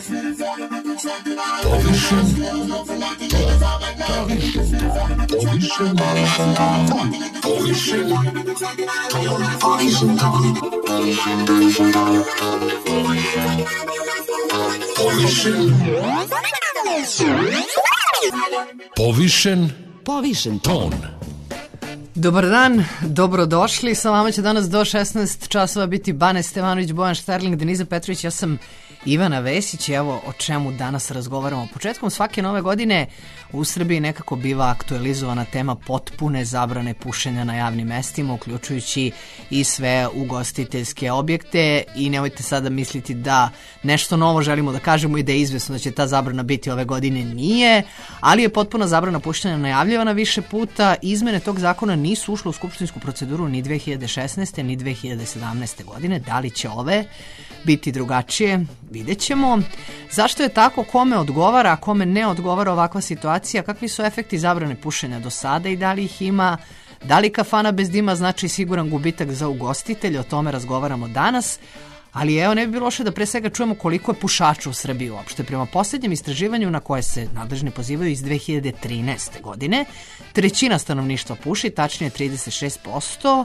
Povišen ton. Dobar dan, dobrodošli. Sa vama će danas do 16 časova biti Bane Stevanović, Bojan Šterling, Deniza Petrović, ja sam Ivana Vesić i evo o čemu danas razgovaramo. Početkom svake nove godine u Srbiji nekako biva aktualizovana tema potpune zabrane pušenja na javnim mestima, uključujući i sve ugostiteljske objekte i nemojte sada misliti da nešto novo želimo da kažemo i da je izvesno da će ta zabrana biti ove godine, nije, ali je potpuna zabrana pušenja najavljivana više puta. Izmene tog zakona nisu ušle u skupštinsku proceduru ni 2016. ni 2017. godine. Da li će ove biti drugačije? Vidjet ćemo. Zašto je tako? Kome odgovara, a kome ne odgovara ovakva situacija? Kakvi su efekti zabrane pušenja do sada i da li ih ima? Da li kafana bez dima znači siguran gubitak za ugostitelje? O tome razgovaramo danas. Ali evo, ne bi bilo loše da pre svega čujemo koliko je pušača u Srbiji uopšte. Prema posljednjem istraživanju na koje se nadležni pozivaju iz 2013. godine, trećina stanovništva puši, tačnije 36%,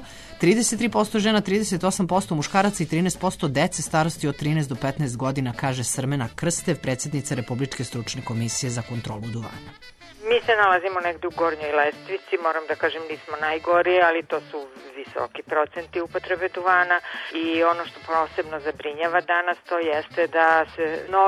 33% žena, 38% muškaraca i 13% dece starosti od 13 do 15 godina, kaže Srmena Krstev, predsjednica Republičke stručne komisije za kontrolu duvana. Mi se nalazimo negde u gornjoj lestvici, moram da kažem nismo najgori, ali to su visoki procenti upotrebe duvana i ono što posebno zabrinjava danas to jeste da se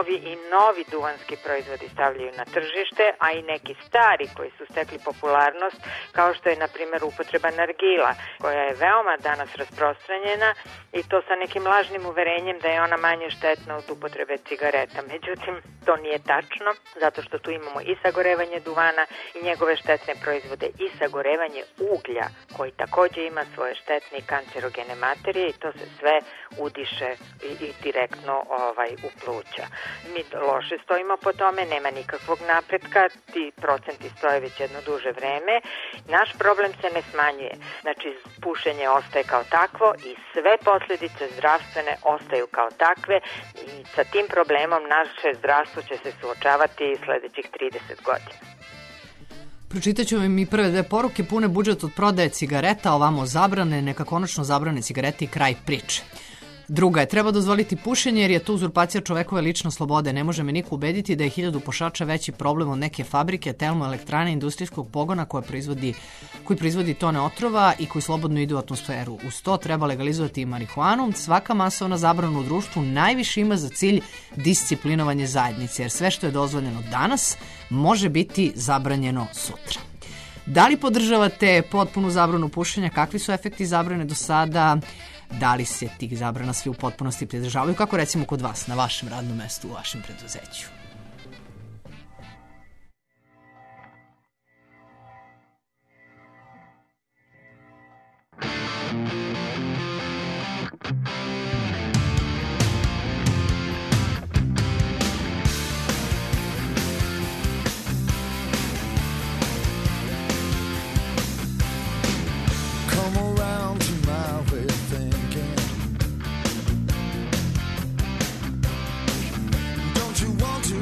novi duvanski proizvodi stavljaju na tržište, a i neki stari koji su stekli popularnost, kao što je na primjer upotreba nargila, koja je veoma danas rasprostranjena i to sa nekim lažnim uverenjem da je ona manje štetna od upotrebe cigareta. Međutim, to nije tačno, zato što tu imamo i sagorevanje duvana i njegove štetne proizvode i sagorevanje uglja koji također ima svoje štetne i kancerogene materije i to se sve udiše i direktno u pluća. Mi loše stojimo po tome, nema nikakvog napretka, ti procenti stoje već jedno duže vreme. Naš problem se ne smanjuje, znači pušenje ostaje kao takvo i sve posljedice zdravstvene ostaju kao takve i sa tim problemom naše zdravstvo će se suočavati sljedećih 30 godina. Pročitat ću vam i prve dve poruke. Pune budžet od prodaje cigareta, ovamo zabrane, neka konačno zabrane cigarete i kraj priče. Druga je, treba dozvoliti pušenje jer je to uzurpacija čovekove lične slobode. Ne može me niko ubediti da je 1000 pušača veći problem od neke fabrike, termoelektrane, industrijskog pogona koji proizvodi tone otrova i koji slobodno ide u atmosferu. Uz to treba legalizovati i marihuanu. Svaka masovna zabrana u društvu najviše ima za cilj disciplinovanje zajednice, jer sve što je dozvoljeno danas može biti zabranjeno sutra. Da li podržavate potpunu zabranu pušenja? Kakvi su efekti zabrane do sada? Da li se tih zabrana svi u potpunosti pridržavaju? Kako recimo kod vas, na vašem radnom mestu, u vašem preduzeću? Want to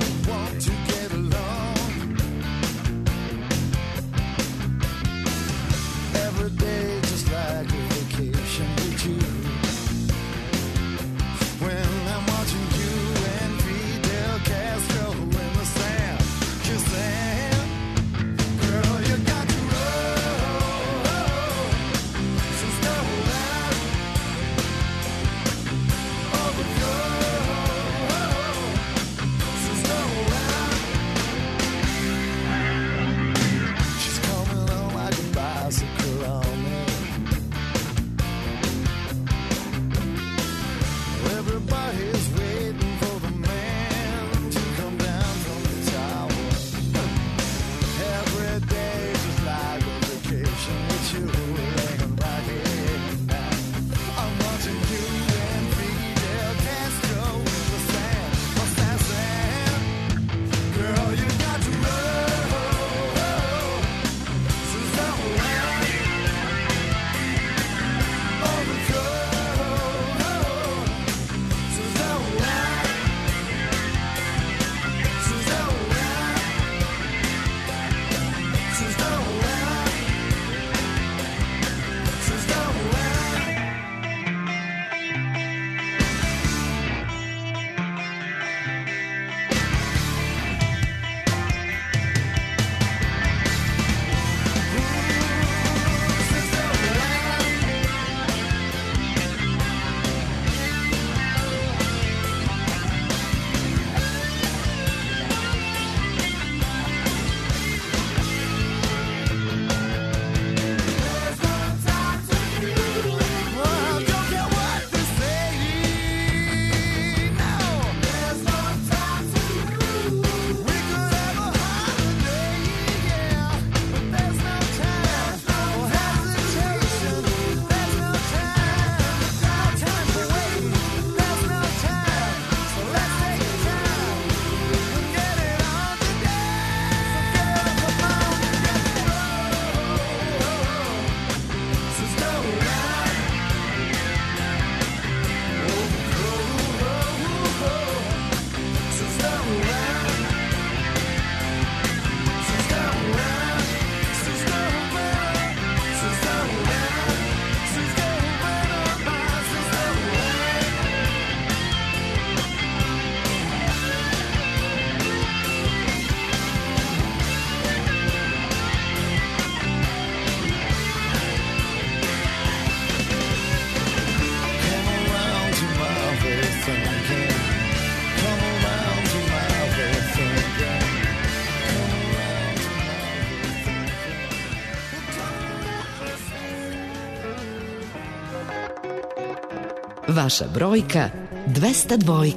Vaša brojka 202.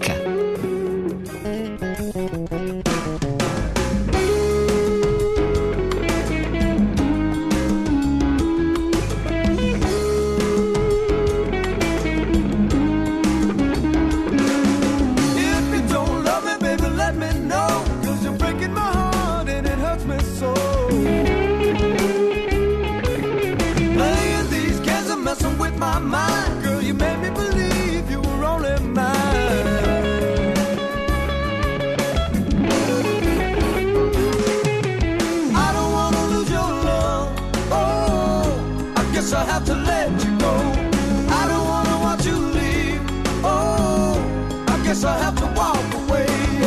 I have to let you go. I don't wanna watch you leave. Oh, I guess I have to walk away.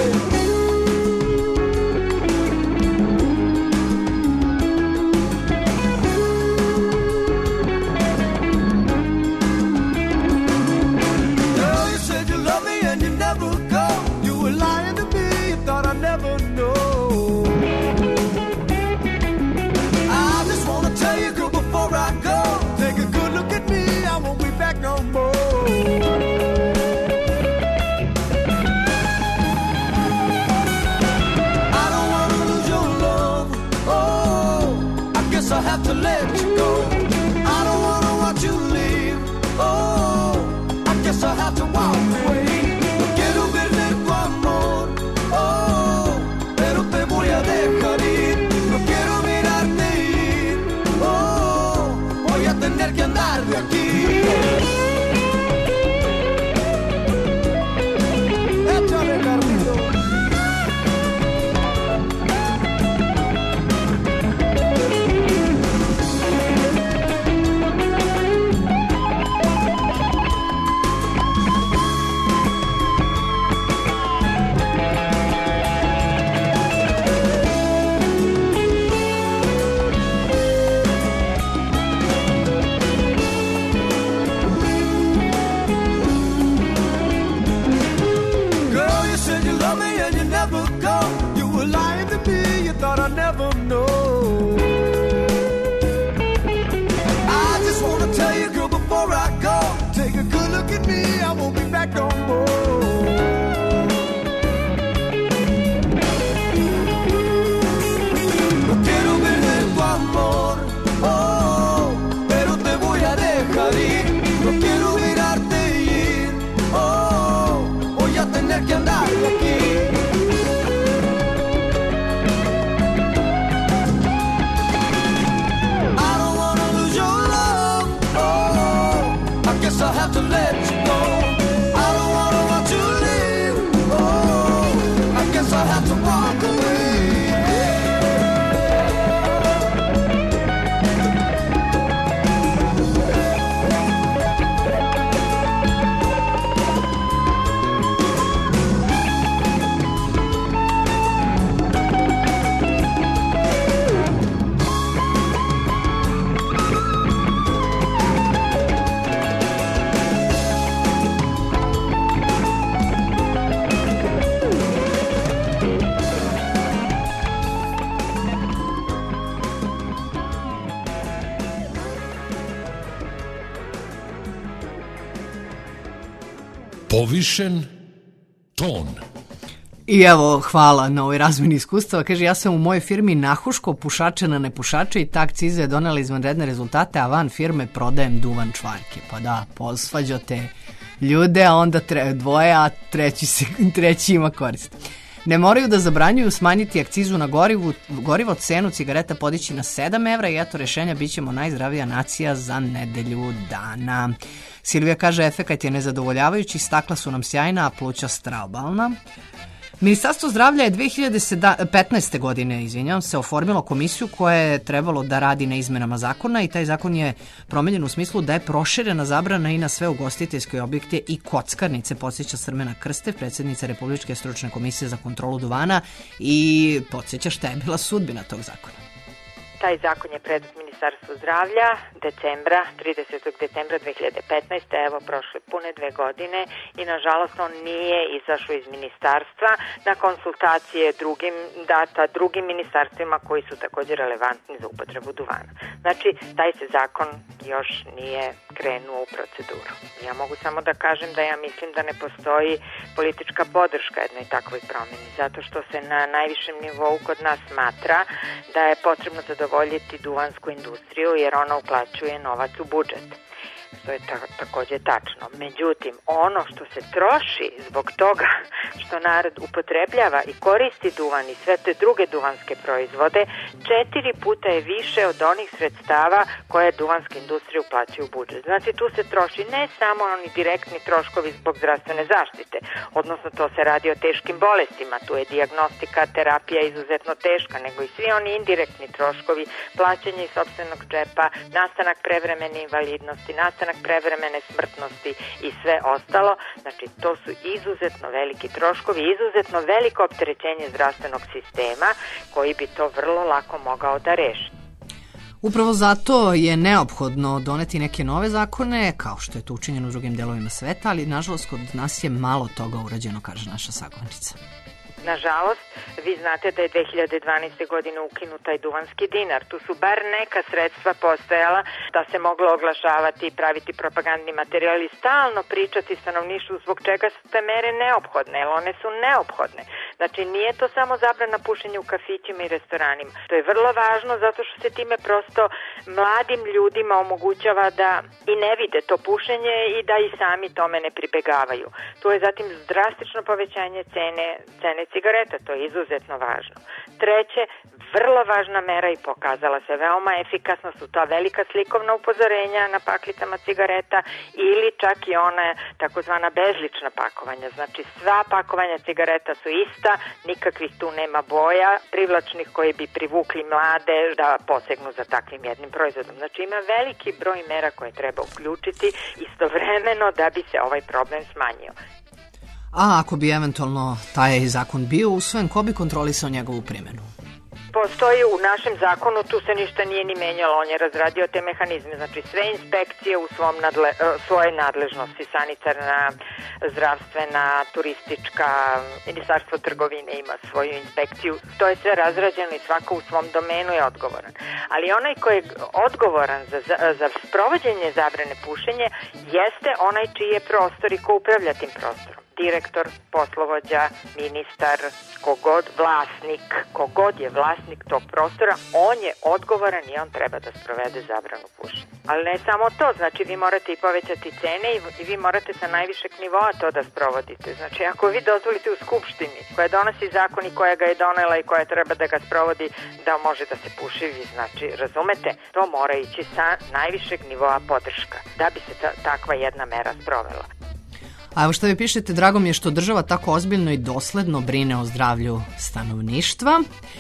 Girl, you said you love me and you never go. You were lying to me, you thought I'd never know. I just wanna tell you, girl, before I go, take a good look at me, I won't be back no more. I don't wanna lose your love. Oh, I guess I have to let you go. I don't wanna watch you leave. Oh, I guess I have to walk away. No quiero verte tu amor. Oh, pero te voy a dejar ir. No quiero mirarte ir. Oh, voy a tener que andar de aquí. Échale, Carlito. Go. You were lying to me, you thought I'd never know. I just wanna tell you, girl, before I go, take a good look at me, I won't be back no more. No quiero perder tu amor, oh, pero te voy a dejar ir. No quiero mirarte ir, oh, voy a tener que andar de aquí. Guess I have to let you go. I don't wanna watch you leave. Oh, I guess I have to walk away. Povišen ton. I evo, hvala na ovoj razmeni iskustava. Kaže, ja sam u mojoj firmi nahuško pušače na nepušače i ta akciza je donela izvanredne rezultate, a van firme prodajem duvan čvarke. Pa da, posvađate ljude, a onda dvoje, a treći ima korist. Ne moraju da zabranjuju smanjiti akcizu na gorivo, cenu cigareta podići na 7 evra i eto rešenja, bit ćemo najzdravija nacija za nedelju dana. Silvija kaže, efekat je nezadovoljavajući, stakla su nam sjajna, a pluća straobalna. Ministarstvo zdravlja je 2015. godine, oformilo komisiju koja je trebalo da radi na izmenama zakona i taj zakon je promenjen u smislu da je proširena zabrana i na sve ugostiteljske objekte i kockarnice, podsjeća Srmena Krstev, predsjednica Republičke stručne komisije za kontrolu duvana i podsjeća šta je bila sudbina tog zakona. Taj zakon je predat Ministarstvo zdravlja 30. decembra 2015. Evo, prošle pune 2 godine i nažalost on nije izašao iz ministarstva na konsultacije drugim ministarstvima koji su također relevantni za upotrebu duvana. Znači, taj se zakon još nije krenuo u proceduru. Ja mogu samo da kažem da ja mislim da ne postoji politička podrška jednoj takvoj promjeni, zato što se na najvišem nivou kod nas smatra da je potrebno zadovoljiti duvansku industriju jer ona uplaćuje novac u budžet. To je također tačno. Međutim, ono što se troši zbog toga što narod upotrebljava i koristi duvan i sve te druge duvanske proizvode 4 puta je više od onih sredstava koje duvanska industrija uplaćuje u budžet. Znači, tu se troši ne samo oni direktni troškovi zbog zdravstvene zaštite, odnosno to se radi o teškim bolestima, tu je dijagnostika, terapija izuzetno teška, nego i svi oni indirektni troškovi, plaćanje iz sopstvenog džepa, nastanak prevremene invalidnosti, nastanak prevremene smrtnosti i sve ostalo. Znači, to su izuzetno veliki troškovi, izuzetno veliko opterećenje zdravstvenog sistema koji bi to vrlo lako mogao da reši. Upravo zato je neophodno doneti neke nove zakone, kao što je to učinjeno u drugim delovima sveta, ali nažalost kod nas je malo toga urađeno, kaže naša sagovornica. Nažalost, vi znate da je 2012. godine ukinut taj duvanski dinar. Tu su bar neka sredstva postojala da se moglo oglašavati i praviti propagandni materijal i stalno pričati stanovništvu zbog čega su te mere neophodne, jer one su neophodne. Znači, nije to samo zabrana pušenja u kafićima i restoranima. To je vrlo važno zato što se time prosto mladim ljudima omogućava da i ne vide to pušenje i da i sami tome ne pribegavaju. Tu je zatim drastično povećanje cene cigareta, to je izuzetno važno. Treće, vrlo važna mera i pokazala se veoma efikasno su ta velika slikovna upozorenja na paklicama cigareta ili čak i one takozvana bezlična pakovanja. Znači, sva pakovanja cigareta su ista, nikakvih tu nema boja, privlačnih koji bi privukli mlade da posegnu za takvim jednim proizvodom. Znači, ima veliki broj mera koje treba uključiti istovremeno da bi se ovaj problem smanjio. A ako bi eventualno taj zakon bio usvojen, ko bi kontrolisao njegovu primjenu? Postoji u našem zakonu, tu se ništa nije ni menjalo, on je razradio te mehanizme, znači sve inspekcije u svoje nadležnosti, sanitarna, zdravstvena, turistička, Ministarstvo trgovine ima svoju inspekciju, to je sve razrađeno i svako u svom domenu je odgovoran. Ali onaj ko je odgovoran za sprovođenje zabrane pušenja jeste onaj čiji je prostor i ko upravlja tim prostorom. Direktor, poslovođa, ministar, kogod je vlasnik tog prostora, on je odgovoran i on treba da sprovede zabranu pušenja. Ali ne samo to, znači vi morate i povećati cene i vi morate sa najvišeg nivoa to da sprovodite. Znači ako vi dozvolite u Skupštini koja donosi zakon i koja ga je donela i koja treba da ga sprovodi da može da se puši, vi znači razumete, to mora ići sa najvišeg nivoa podrška da bi se takva jedna mera sprovela. A evo što vi pišete, drago mi je što država tako ozbiljno i dosledno brine o zdravlju stanovništva.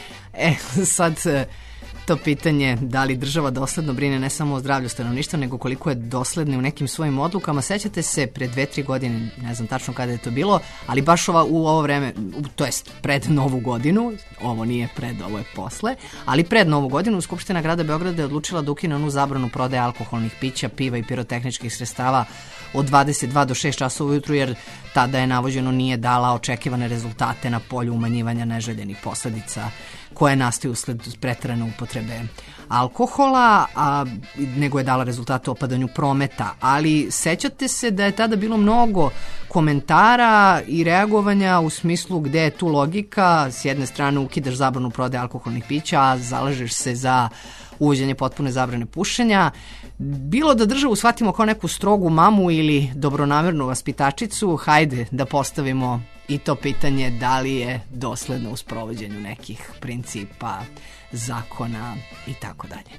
Sad to pitanje da li država dosledno brine ne samo o zdravlju stanovništva, nego koliko je dosledna u nekim svojim odlukama. Sećate se pred 2-3 godine, ne znam tačno kada je to bilo, ali baš u ovo vreme, to jest pred Novu godinu, ovo nije pred, ovo je posle, ali pred Novu godinu Skupština grada Beograda je odlučila da ukine onu zabranu prodaje alkoholnih pića, piva i pirotehničkih sredstava od 22 do 6 časova ujutru, jer tada je navođeno nije dala očekivane rezultate na polju umanjivanja neželjenih posledica koje nastaju usled preterane upotrebe alkohola, nego je dala rezultate o opadanju prometa. Ali sećate se da je tada bilo mnogo komentara i reagovanja u smislu gde je tu logika, s jedne strane ukidaš zabranu prodaje alkoholnih pića, a zalažeš se za uvođenje potpune zabrane pušenja. Bilo da državu shvatimo kao neku strogu mamu ili dobronamernu vaspitačicu, hajde da postavimo i to pitanje da li je dosledno u sprovođenju nekih principa, zakona i tako dalje.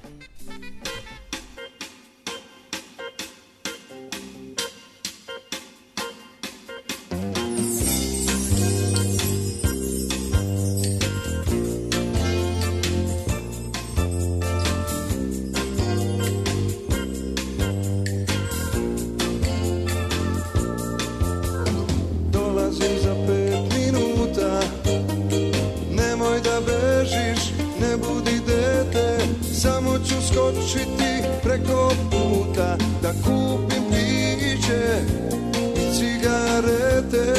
Samo ću uskočiti preko puta da kupim piće i cigarete.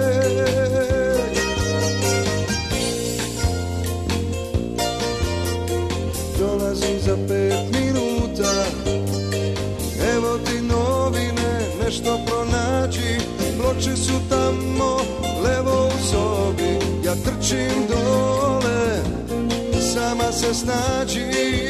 Dolazim za 5 minuta, evo ti novine, nešto pronađi. Ploče su tamo, levo u sobi, ja trčim dole, sama se snađi.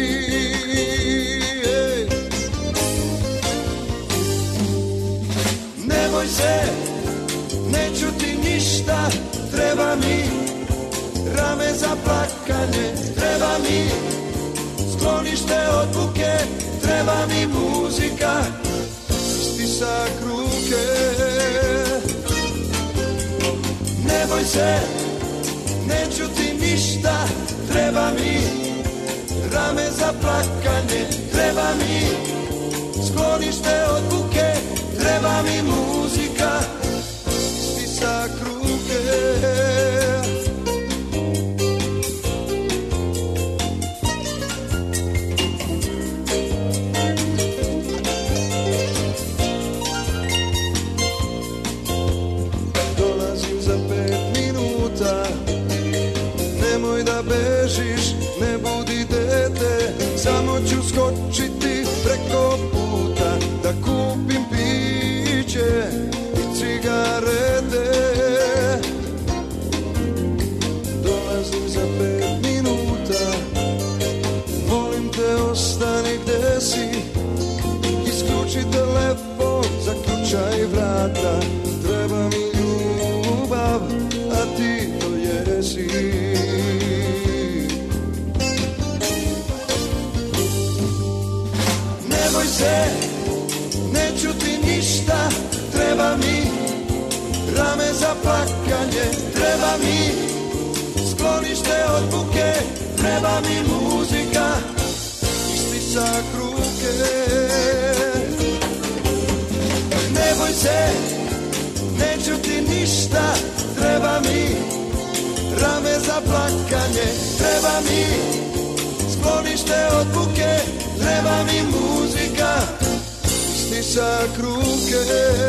Ne boj se, neću ti ništa, treba mi rame za plakanje, treba mi sklonište od buke, treba mi muzika, stisak ruke. Ne boj se, neću ti ništa, treba mi rame za plakanje, treba mi sklonište od buke, treba mi muzika, stisak ruke. Dolazim za 5 minuta, nemoj da bežiš, ne budi dete, samo ću skočiti preko puta da kupim piće i cigarete. Dolazim za 5 minuta, molim te ostani gde si, isključi telefon, zaključaj vrata, treba mi ljubav, a ti to jesi. Ne boj se, neću ti ništa, treba mi rame za plakanje, treba mi sklonište od buke, treba mi muzika, stisak ruke. Ne boj se, neću ti ništa, treba mi rame za plakanje, treba mi sklonište od buke, treba mi muzika, stisak ruke.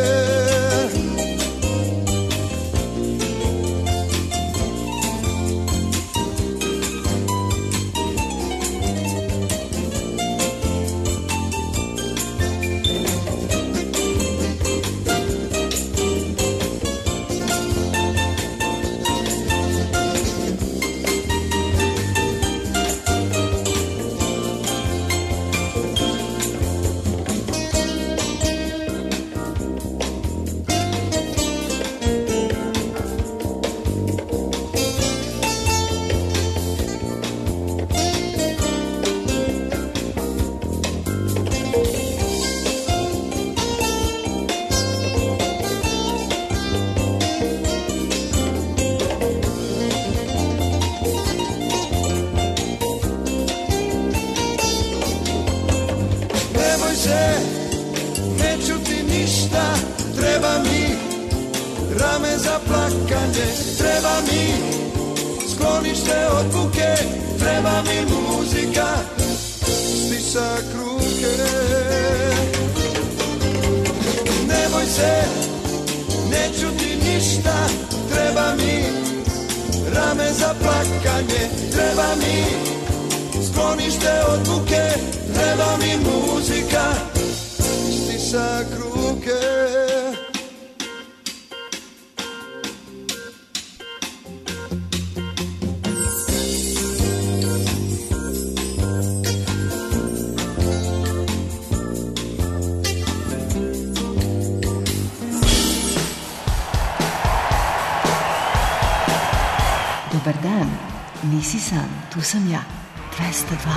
Treba mi sklonište od buke, treba mi muzika, stisak ruke. Ne boj se, neću ti ništa, treba mi rame za plakanje, treba mi sklonište od buke, treba mi muzika, stisak ruke. Dobar dan, nisi sam, tu sam ja, 202.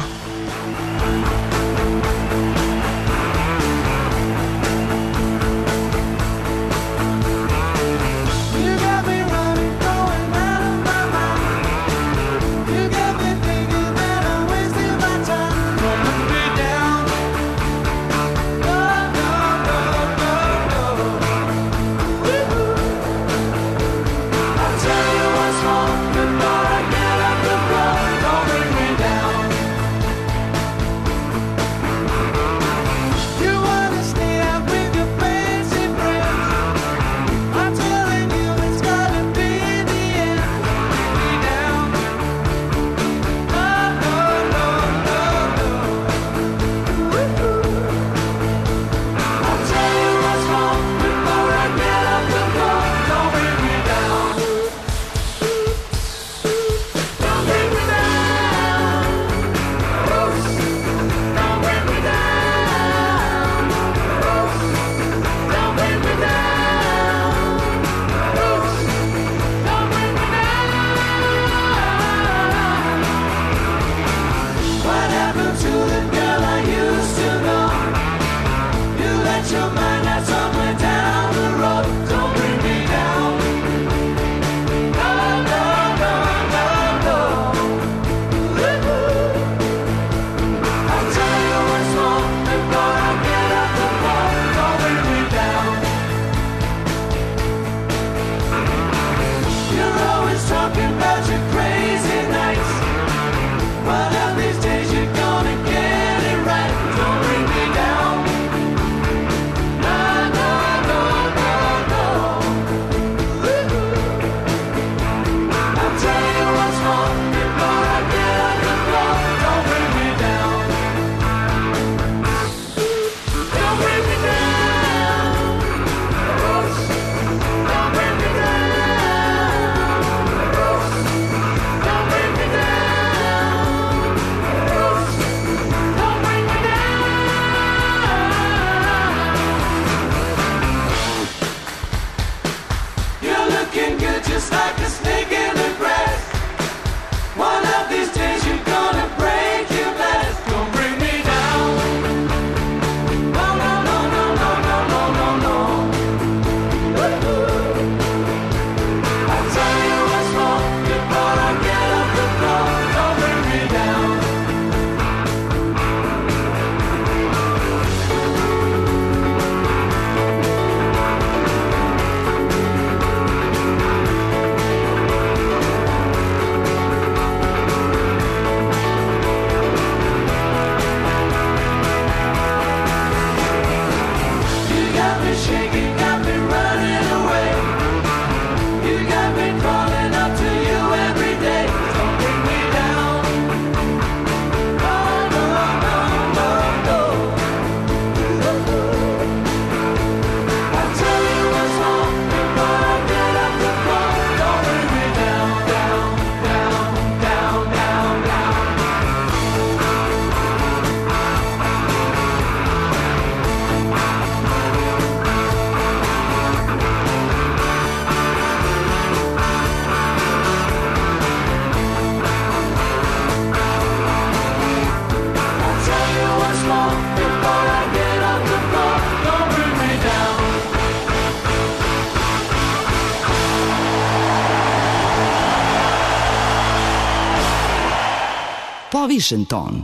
povišen ton.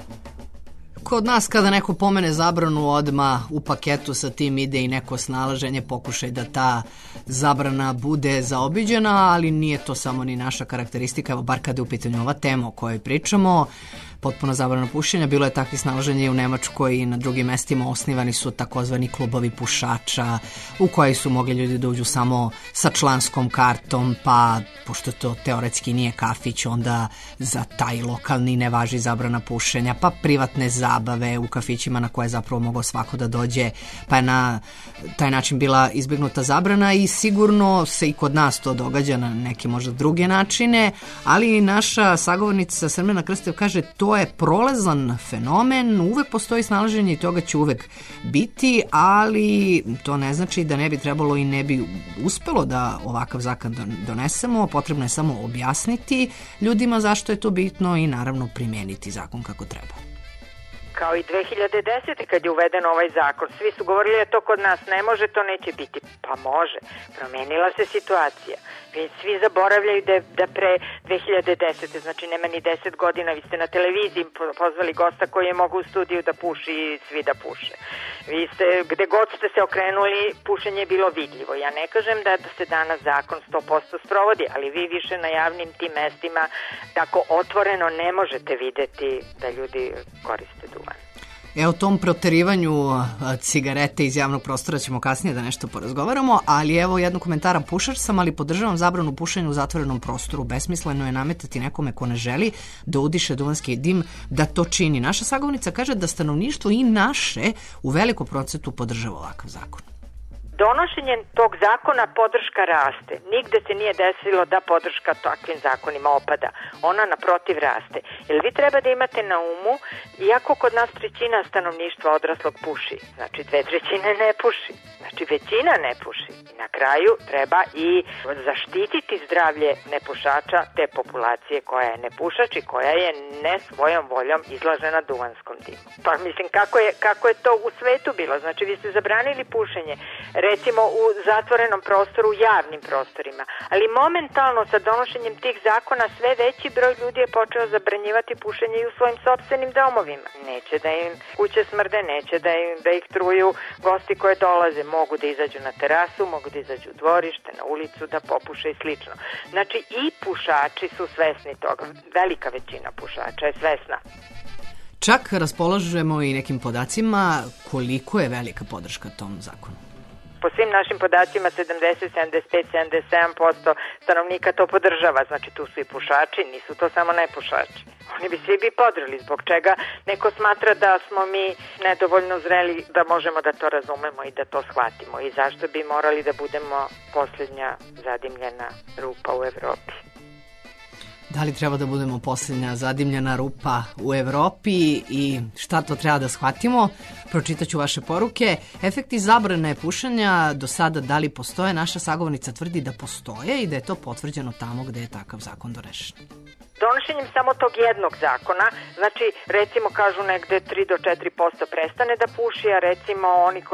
Kod nas kada neko pomene zabranu odma u paketu sa tim ide i neko snalaženje, pokušaj da ta zabrana bude zaobiđena, ali nije to samo ni naša karakteristika, evo bar kada je u pitanju ova tema o kojoj pričamo, potpuno zabrana pušenja. Bilo je takvih snalaženja i u Nemačkoj i na drugim mestima. Osnivani su takozvani klubovi pušača u koji su mogli ljudi da uđu samo sa članskom kartom, pa pošto to teoretski nije kafić, onda za taj lokalni ne važi zabrana pušenja, pa privatne zabave u kafićima na koje je zapravo mogao svako da dođe, pa je na taj način bila izbjegnuta zabrana i sigurno se i kod nas to događa na neke možda druge načine, ali naša sagovornica Srmena Krstev kaže to je prolazan fenomen, uvek postoji snalaženje i toga će uvek biti, ali to ne znači da ne bi trebalo i ne bi uspelo da ovakav zakon donesemo, potrebno je samo objasniti ljudima zašto je to bitno i naravno primeniti zakon kako treba. Kao i 2010. kad je uveden ovaj zakon, svi su govorili da to kod nas ne može, to neće biti. Pa može, promenila se situacija. Svi zaboravljaju da pre 2010. znači nema ni 10 godina, vi ste na televiziji pozvali gosta koji je mogao u studiju da puši i svi da puše. Vi ste, gde god ste se okrenuli, pušenje je bilo vidljivo. Ja ne kažem da se danas zakon 100% sprovodi, ali vi više na javnim tim mestima tako otvoreno ne možete videti da ljudi koriste duvan. O tom proterivanju cigarete iz javnog prostora ćemo kasnije da nešto porazgovaramo, ali evo jednog komentara, pušač sam, ali podržavam zabranu pušenja u zatvorenom prostoru. Besmisleno je nametati nekome ko ne želi da udiše duvanski dim da to čini. Naša sagovornica kaže da stanovništvo i naše u velikom procentu podržava ovakav zakon. Donošenjem tog zakona podrška raste. Nigde se nije desilo da podrška takvim zakonima opada. Ona naprotiv raste. Jer vi treba da imate na umu, iako kod nas 1/3 stanovništva odraslog puši, znači 2/3 ne puši, znači većina ne puši. I na kraju treba i zaštititi zdravlje nepušača te populacije koja je nepušač i koja je ne svojom voljom izložena duvanskom dimu. Pa mislim, kako je to u svetu bilo? Znači vi ste zabranili pušenje recimo u zatvorenom prostoru, u javnim prostorima. Ali momentalno sa donošenjem tih zakona sve veći broj ljudi je počeo zabranjivati pušenje i u svojim sopstvenim domovima. Neće da im kuće smrde, neće da ih truju gosti koje dolaze. Mogu da izađu na terasu, mogu da izađu u dvorište, na ulicu, da popuše i slično. Znači i pušači su svesni toga. Velika većina pušača je svesna. Čak raspolažemo i nekim podacima koliko je velika podrška tom zakonu. Po svim našim podacima 70, 75, 77% stanovnika to podržava, znači tu su i pušači, nisu to samo nepušači. Oni bi svi podržali, zbog čega neko smatra da smo mi nedovoljno zreli da možemo da to razumemo i da to shvatimo i zašto bi morali da budemo posljednja zadimljena rupa u Evropi. Da li treba da budemo posljednja zadimljena rupa u Evropi i šta to treba da shvatimo? Pročitaću vaše poruke. Efekti zabrane pušenja do sada da li postoje? Naša sagovornica tvrdi da postoje i da je to potvrđeno tamo gde je takav zakon donesen. Donošenjem samo tog jednog zakona, znači recimo kažu negde 3 do 4% prestane da puši, a recimo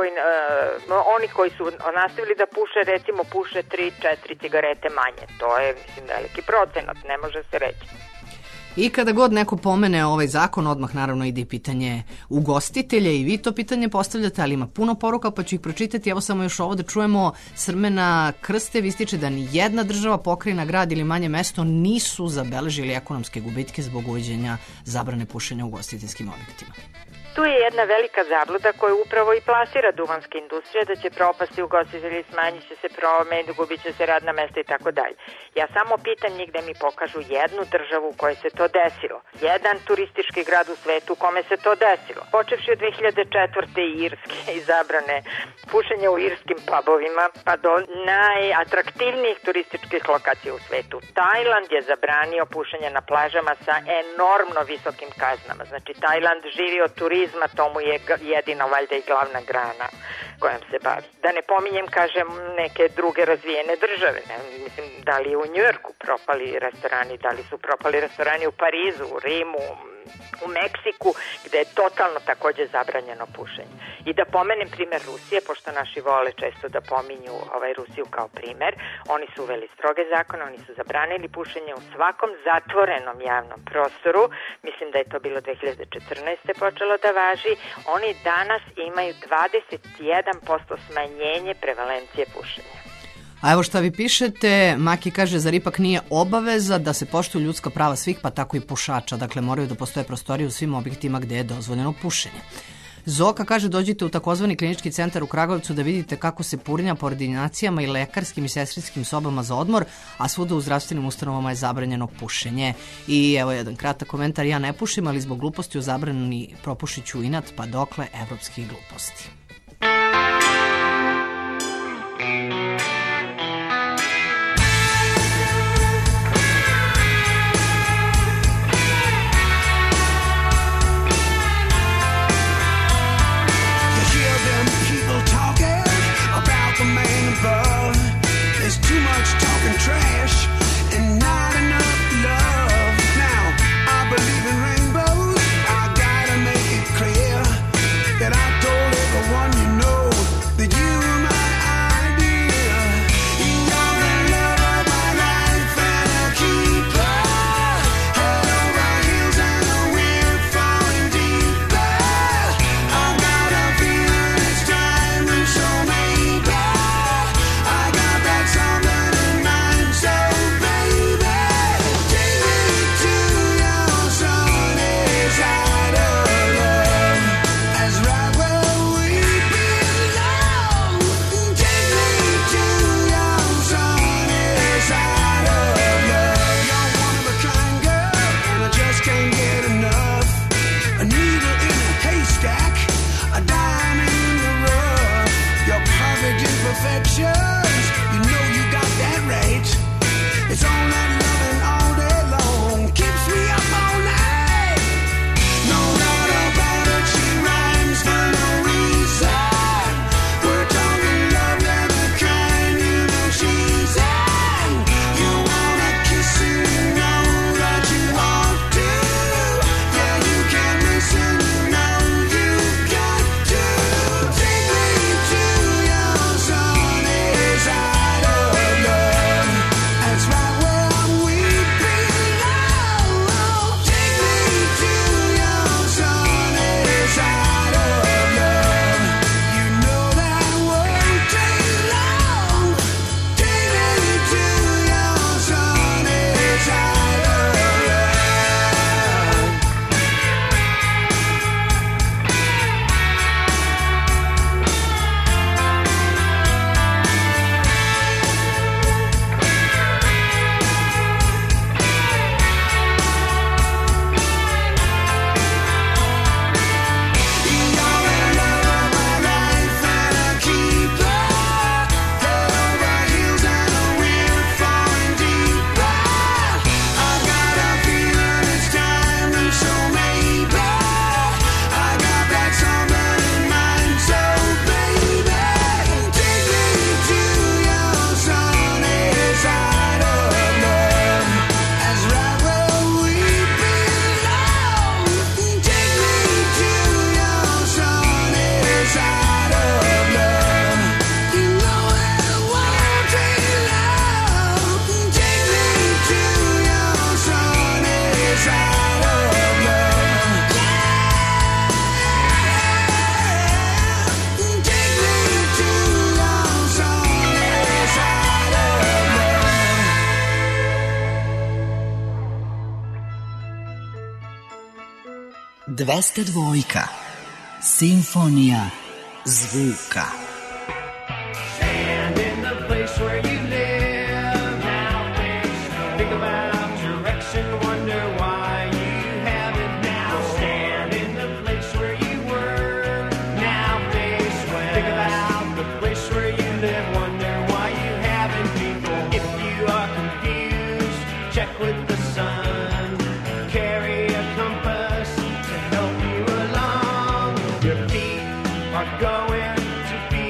oni koji su nastavili da puše, recimo puše 3-4 cigarete manje. To je, mislim, veliki procenat, ne može se reći. I kada god neko pomene ovaj zakon, odmah naravno ide pitanje ugostitelja i vi to pitanje postavljate, ali ima puno poruka pa ću ih pročitati. Evo samo još ovo da čujemo. Srmena Krstev ističe da ni jedna država, pokrajina, grad ili manje mesto nisu zabeležili ekonomske gubitke zbog uvođenja zabrane pušenja u ugostiteljskim objektima. Tu je jedna velika zabluda koju upravo i plasira duvanska industrija, da će propasti ugostitelji, smanjit će se promet, gubit će se radna mesta i tako dalje. Ja samo pitam njih da mi pokažu jednu državu u kojoj se to desilo. Jedan turistički grad u svetu u kome se to desilo. Počevši od 2004. Irske i zabrane pušenja u irskim pubovima pa do najatraktivnijih turističkih lokacija u svetu. Tajland je zabranio pušenje na plažama sa enormno visokim kaznama. Znači Tajland živi od turizma, to mu je jedina valjda i glavna grana kojom se bavi. Da ne pominjem, kažem, neke druge razvijene države. Mislim, da li u Njujorku propali restorani, da li su propali restorani u Parizu, u Rimu, u Meksiku, gde je totalno takođe zabranjeno pušenje. I da pomenem primer Rusije, pošto naši vole često da pominju Rusiju kao primer, oni su uveli stroge zakone, oni su zabranili pušenje u svakom zatvorenom javnom prostoru, mislim da je to bilo 2014. počelo da važi, oni danas imaju 21% smanjenje prevalencije pušenja. A evo šta vi pišete, Maki kaže, zar ipak nije obaveza da se poštuju ljudska prava svih, pa tako i pušača, dakle moraju da postoje prostorije u svim objektima gde je dozvoljeno pušenje. Zoka kaže, dođite u takozvani klinički centar u Kragujevcu da vidite kako se purnja po ordinacijama i lekarskim i sestrinskim sobama za odmor, a svuda u zdravstvenim ustanovama je zabranjeno pušenje. I evo jedan kratak komentar, ja ne pušim, ali zbog gluposti o zabrani propušiću inat, pa dokle evropskih gluposti. Trash and not enough love. Now I believe in rainbows. I gotta make it clear that I told everyone you know that you were my idea. You're the love of my life and a keeper. Head over heels and we're falling deeper. I got a feeling it's time, and so maybe I got that something. So baby, take me to your sunny side of love. That's right where we belong. Take me to your sunny side of love. You're one of a kind, girl, and I just can't get enough. A needle in a haystack, a diamond in the rough. You're perfect imperfections, you know you got that right. It's all that loving all day long, keeps me up all night. No doubt about it, she rhymes for no reason. We're talking love, yeah, the kind you know she's in. You wanna kiss and you know that you ought to. Yeah, you can't miss and you know you got to. Take me to your sunny side of love. That's right. Dvesta dvojka. Simfonija zvuka. Stand in the place where you live. Now think about direction, wonder why you haven't now. Stand in the place where you were. Now face west. Think about the place where you live, wonder why you haven't people. If you are confused, check with the sun. Carry a compass to help you along. Your feet are going to be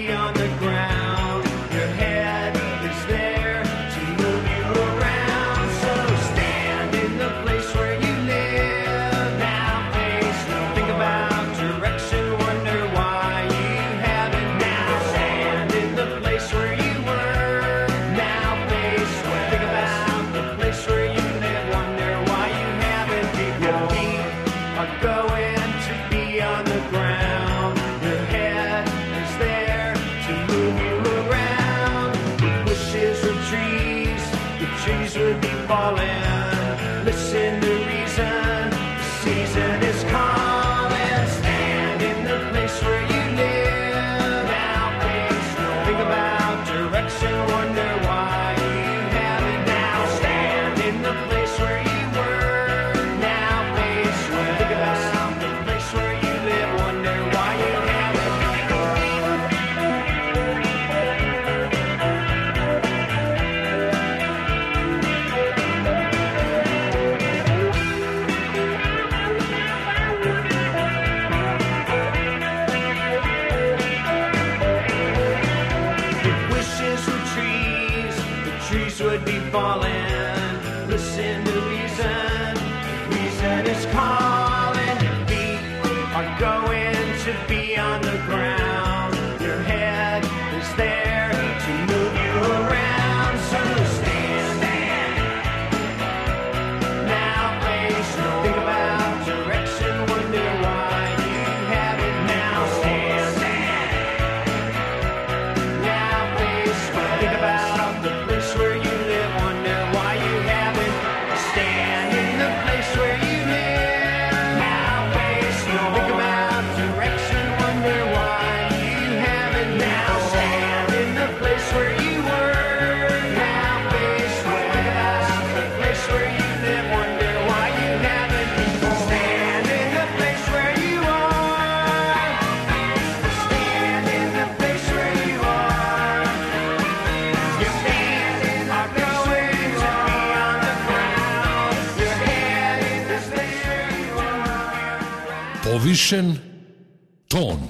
Povišen ton.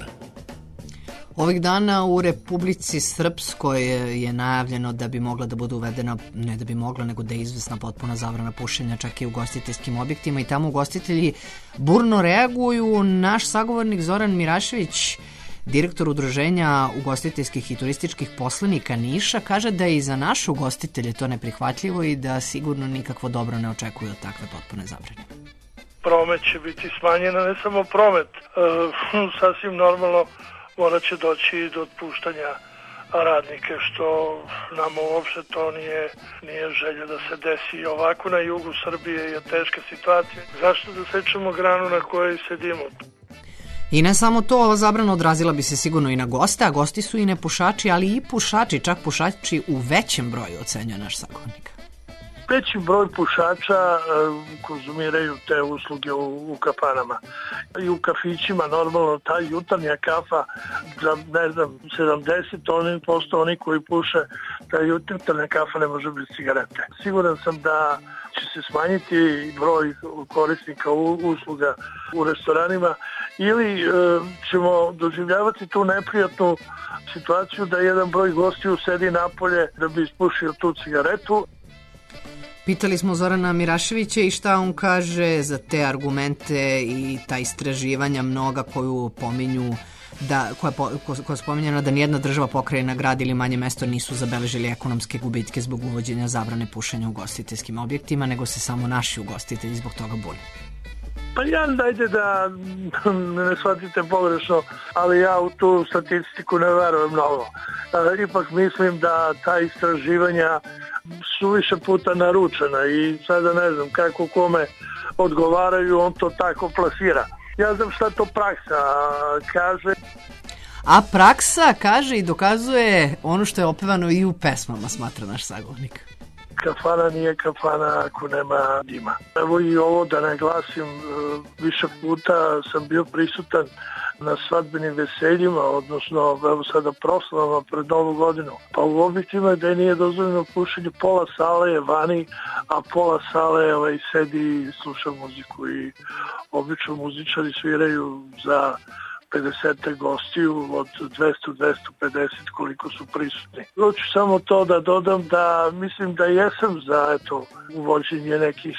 Ovih dana u Republici Srpskoj je najavljeno da bi mogla da bude uvedena, ne da bi mogla, nego da je izvesna potpuna zabrana pušenja čak i u ugostiteljskim objektima i tamo ugostitelji burno reaguju. Naš sagovornik Zoran Mirašević, direktor udruženja ugostiteljskih i turističkih poslenika Niša, kaže da je i za naše ugostitelje to neprihvatljivo i da sigurno nikakvo dobro ne očekuju od takve potpune zabrane. Promet će biti smanjena, ne samo promet, sasvim normalno morat će doći do otpuštanja radnike, što nam uopšte to nije želja da se desi. Ovako na jugu Srbije je teška situacija. Zašto da sečemo granu na kojoj sedimo? I ne samo to, ova zabrana odrazila bi se sigurno i na goste, a gosti su i nepušači, ali i pušači, čak pušači u većem broju, ocenjuje naš sagovornik. Veći broj pušača konzumiraju te usluge u kafanama. I u kafićima normalno ta jutarnja kafa, za ne znam, 70% oni koji puše, ta jutarnja kafa ne može bez cigarete. Siguran sam da će se smanjiti broj korisnika usluga u restoranima ili ćemo doživljavati tu neprijatnu situaciju da jedan broj gostiju sedi napolje da bi ispušio tu cigaretu. Pitali smo Zorana Miraševića i šta on kaže za te argumente i ta istraživanja mnoga koju pominju, koja spominjena da nijedna država, pokrajina, grad ili manje mesto nisu zabeležili ekonomske gubitke zbog uvođenja zabrane pušenja u ugostiteljskim objektima, nego se samo naši ugostitelji zbog toga bune. Pa dajte da ne shvatite pogrešno, ali ja u tu statistiku ne verujem mnogo. Ipak mislim da ta istraživanja su više puta naručena i sada ne znam kako kome odgovaraju, on to tako plasira. Ja znam šta to praksa kaže. A praksa kaže i dokazuje ono što je opevano i u pesmama, smatra naš sagovornik. Kafana nije kafana ako nema dima. Evo i ovo da naglasim, više puta sam bio prisutan na svadbenim veseljima, odnosno evo sada proslavama pred Novu godinu. Pa u objektima gde nije dozvoljeno pušenje, pola sale je vani, a pola sale sedi i sluša muziku i obično muzičari sviraju za 50 gostiju od 200-250 koliko su prisutni. Hoću samo to da dodam da mislim da jesam za uvođenje nekih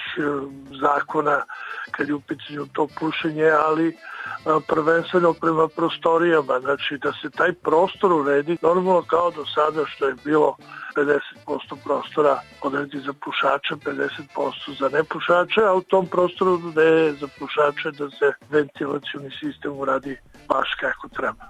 zakona kad je u pitanju to pušenje, ali prvenstveno prema prostorijama, znači da se taj prostor uredi normalno kao do sada što je bilo 50% prostora odredi za pušače, 50% za nepušače, a u tom prostoru gde je za pušače da se ventilacioni sistem uradi baš kako treba.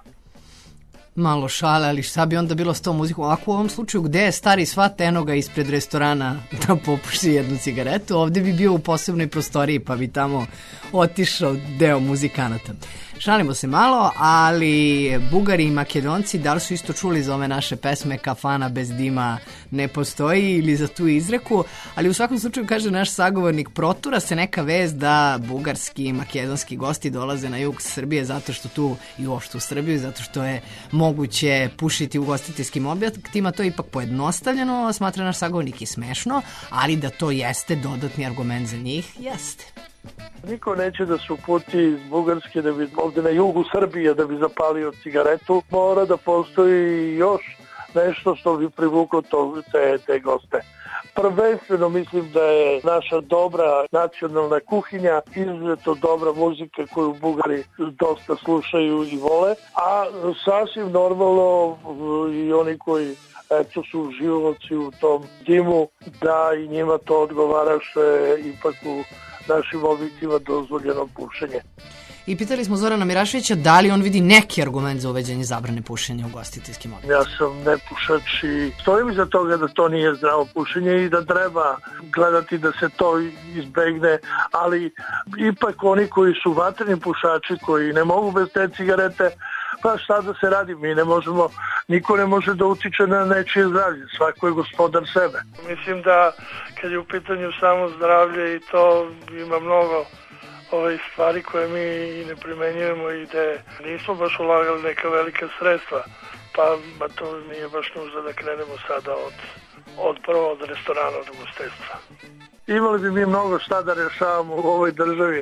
Malo šale, ali šta bi onda bilo s tom muzikom? Ovako u ovom slučaju, gde je stari svat, eno ga ispred restorana da popuši jednu cigaretu, ovde bi bio u posebnoj prostoriji pa bi tamo otišao deo muzikanata. Šalimo se malo, ali Bugari i Makedonci, da li su isto čuli za ove naše pesme Kafana bez dima ne postoji ili za tu izreku, ali u svakom slučaju kaže naš sagovornik, protura se neka vez da bugarski i makedonski gosti dolaze na jug Srbije zato što tu i uopšte u Srbiju, zato što je moguće pušiti u ugostiteljskim objektima, to je ipak pojednostavljeno, smatra naš sagovornik i smešno, ali da to jeste dodatni argument za njih, jeste. Niko neće da se uputi iz Bugarske da bi ovde na jugu Srbije da bi zapalio cigaretu. Mora da postoji još nešto što bi privuklo te goste. Prvenstveno mislim da je naša dobra nacionalna kuhinja, izuzetno dobra muzika koju Bugari dosta slušaju i vole, a sasvim normalno i oni koji su uživaoci u tom dimu, da i njima to odgovara što je ipak u našim objektima dozvoljeno pušenje. I pitali smo Zorana Miraševića da li on vidi neki argument za uveđenje zabrane pušenja u ugostiteljskim objektima. Ja sam nepušač i stojim iza toga da to nije zdravo pušenje i da treba gledati da se to izbegne, ali ipak oni koji su vatreni pušači, koji ne mogu bez te cigarete, pa šta da se radi, mi ne možemo, niko ne može da utiče na nečije zdravlje, svako je gospodar sebe. Mislim da kad je u pitanju samo zdravlje i to ima mnogo stvari koje mi ne primenjujemo i gde nismo baš ulagali neka velika sredstva, pa to nije baš nužno da krenemo sada od restorana, od ugostiteljstva. Imali bi mi mnogo šta da rešavamo u ovoj državi,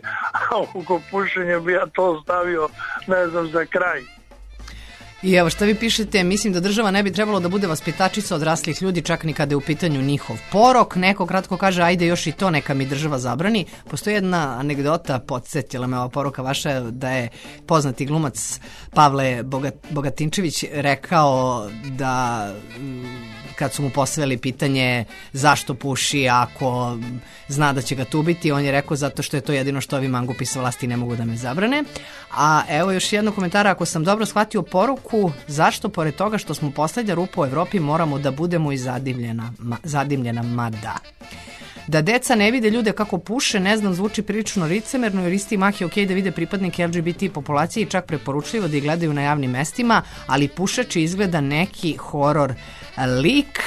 oko pušenja bi ja to ostavio, ne znam, za kraj. I evo šta vi pišete, mislim da država ne bi trebalo da bude vaspitačica odraslih ljudi, čak ni kada je u pitanju njihov porok. Neko kratko kaže, ajde još i to neka mi država zabrani. Postoji jedna anegdota, podsjetila me ova poruka vaša, da je poznati glumac Pavle Bogatinčević rekao da kad su mu postavili pitanje zašto puši ako zna da će ga tubiti, on je rekao zato što je to jedino što ovi mangupi sa vlasti ne mogu da me zabrane. A evo još jedno komentara, ako sam dobro shvatio poruku, zašto pored toga što smo poslednja rupa u Evropi moramo da budemo i zadimljena, mada. Da deca ne vide ljude kako puše, ne znam, zvuči prilično licemerno, jer isti mah je okej da vide pripadnike LGBT populacije i čak preporučljivo da ih gledaju na javnim mestima, ali pušači izgleda neki horor lik.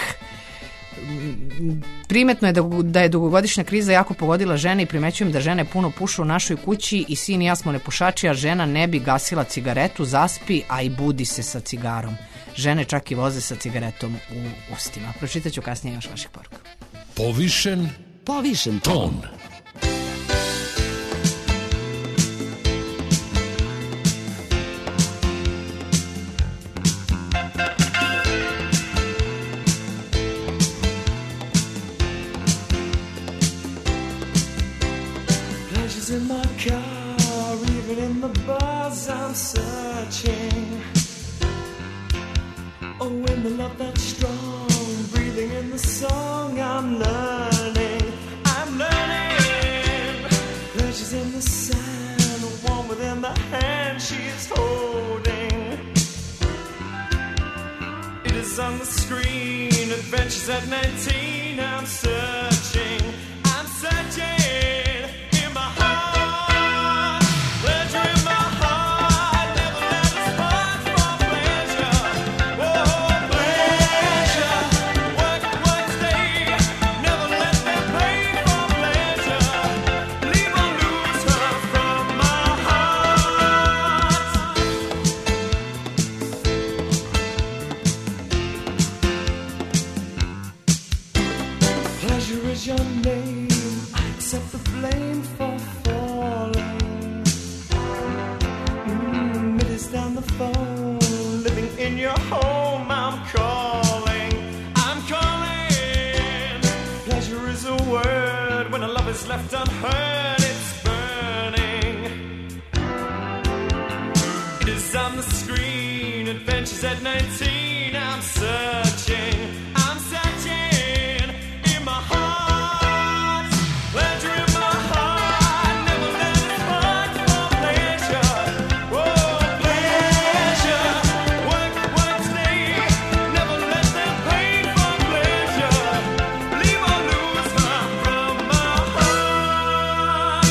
Primetno je da je dugogodišnja kriza jako pogodila žene i primećujem da žene puno pušu u našoj kući i sin i ja smo nepušači, a žena ne bi gasila cigaretu, zaspi, a i budi se sa cigarom. Žene čak i voze sa cigaretom u ustima. Pročitaću kasnije još vaših poruka. Povišen ton. Pleasures in my car, even in the bars I'm searching. Oh, in the love that's strong, breathing in the song I'm learning. Pleasures in the sand, the one within the hand she's holding. It is on the screen, adventures at 19, I'm searching in my heart, pleasure in my heart, never let us part from pleasure. Oh, pleasure, work, stay, never let them pay for pleasure. Leave or lose her from my heart. Pleasure is your name, I accept the blame for falling. It is down the phone, living in your home, I'm calling. Pleasure is a word, when a love is left unheard, it's burning. It is on the screen, adventures at 19, I'm searching in my heart, pleasure in my heart, never let us part from pleasure. Oh, pleasure, work, stay, never let them pay for pleasure. Leave or lose her from my heart.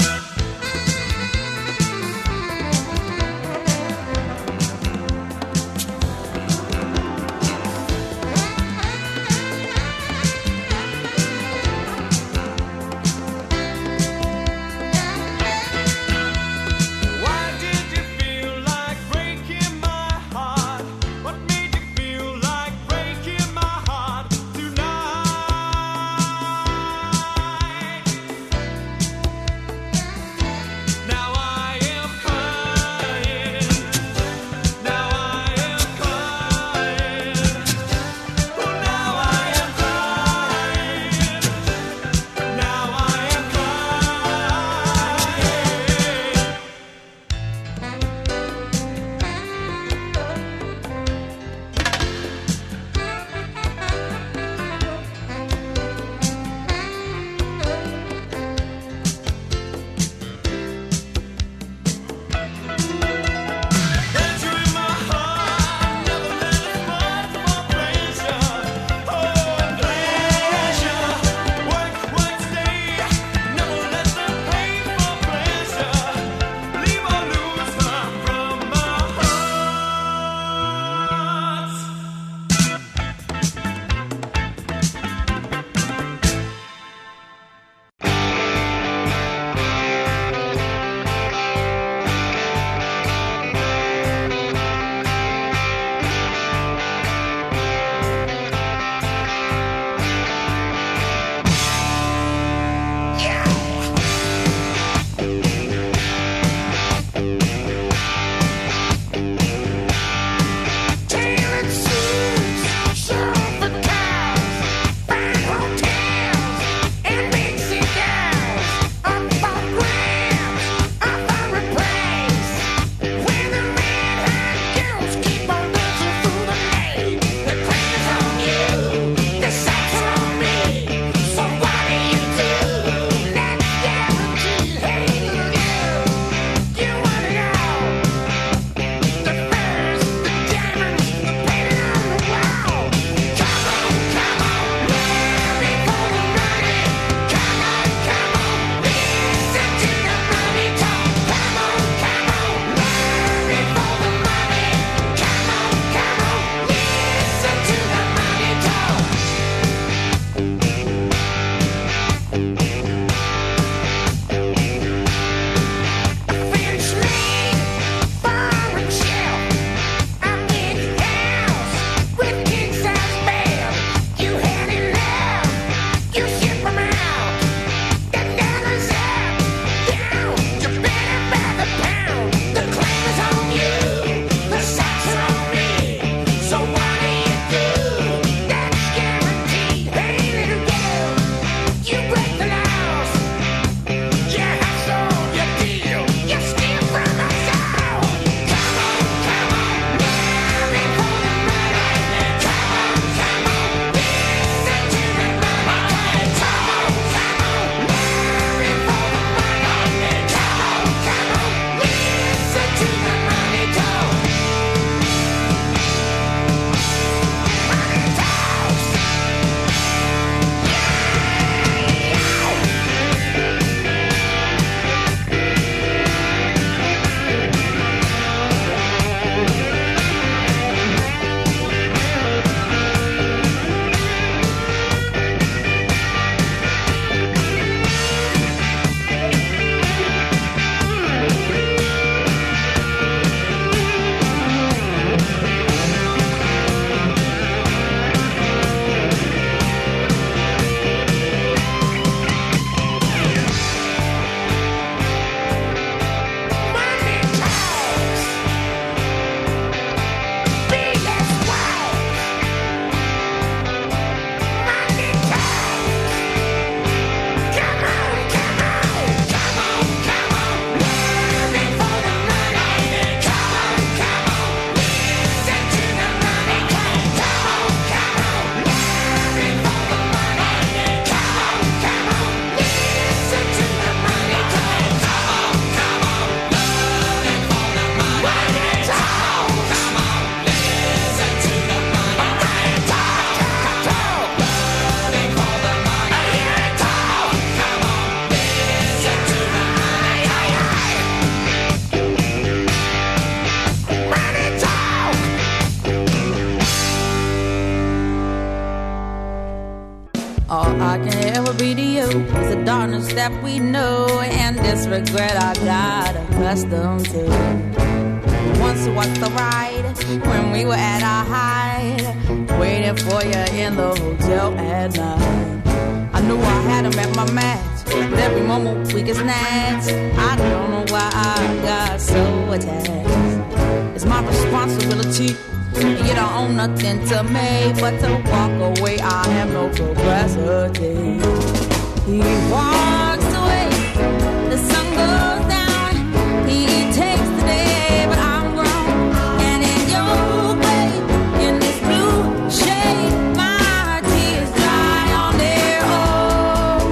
that we knew, and this regret I got accustomed to. Once was the ride when we were at our height, waiting for you in the hotel at night. I knew I had him at my match, but every moment we get snatched. I don't know why I got so attached. It's my responsibility, and you don't own nothing to me but to walk away. I have no capacity. He walks away, the sun goes down. He takes the day, but I'm grown. And in your way, in this blue shade, my tears dry on their own.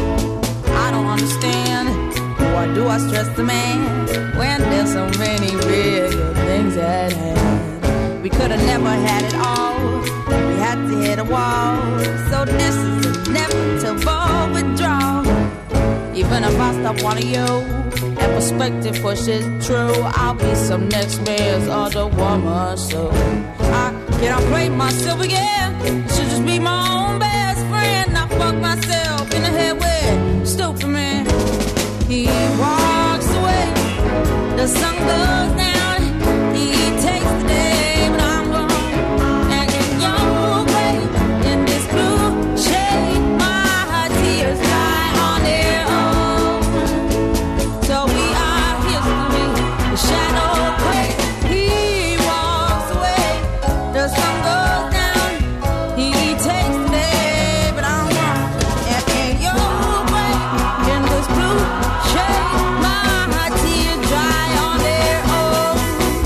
I don't understand, why do I stress the man when there's so many bigger things at hand? We could have never had it all, we had to hit a wall. So this is inevitable withdrawal. Even if I stop wanting you and perspective pushes true, I'll be some next man's other woman. So I cannot play myself again. I should just be my own best friend. I fuck myself in the head with stupid man. He walks away, the sun goes down. He takes the day, but I'm gone. And in your way, in this blue shade, my tears dry on their own. So we are history, the shadow plays. He walks away, the sun goes down. He takes the day, but I'm gone. And in your way, in this blue shade, my tears dry on their own.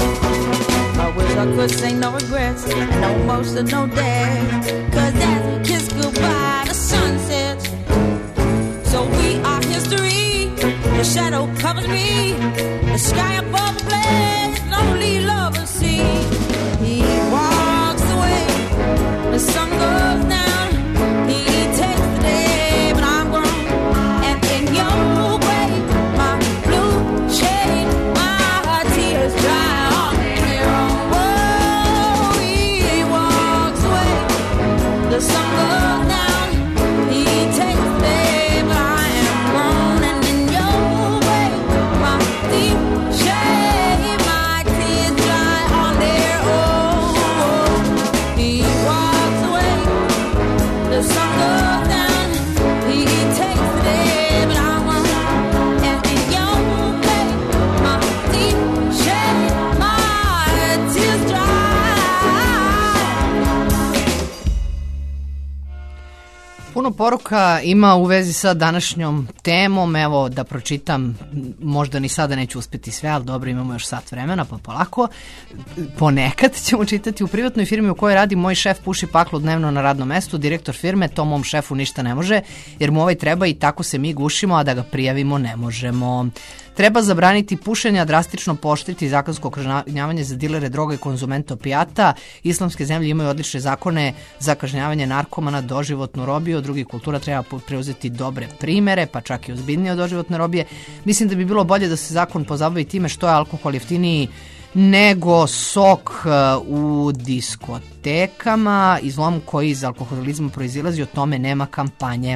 I wish I could say no regrets and no emotional day, 'cause as we kiss goodbye, the sun sets. So we are history, the shadow covers me, the sky above the blaze, lonely lovers see. He walks away, the sun goes down. He takes the day, but I'm grown. And in your way, my blue shade, my tears dry on their own. Whoa, he walks away, the sun goes down. He takes the day, but I am grown. And in your way, my deep shade, my tears dry on their own. He walks away, the sun goes down. He takes the day, but I'm grown. And in your way, my deep shade, my tears dry. Puno poruka ima u vezi sa današnjom temom, evo da pročitam, možda ni sada neću uspjeti sve, ali dobro, imamo još sat vremena, pa polako. Ponekad ćemo čitati: u privatnoj firmi u kojoj radi moj šef puši paklu dnevno na radnom mestu, direktor firme to mom šefu ništa ne može, jer mu ovaj treba i tako se mi gušimo, a da ga prijavimo ne možemo. Treba zabraniti pušenje, a drastično pooštriti zakonsko kažnjavanje za dilere droga i konzumente opijata. Islamske zemlje imaju odlične zakone za kažnjavanje narkomana, doživotnu robiju. Od drugih kultura treba preuzeti dobre primere, pa čak i ozbiljnije od doživotne robije. Mislim da bi bilo bolje da se zakon pozabavi time što je alkohol jeftiniji nego sok u diskotekama i zlom koji iz alkoholizma proizilazi, o tome nema kampanje.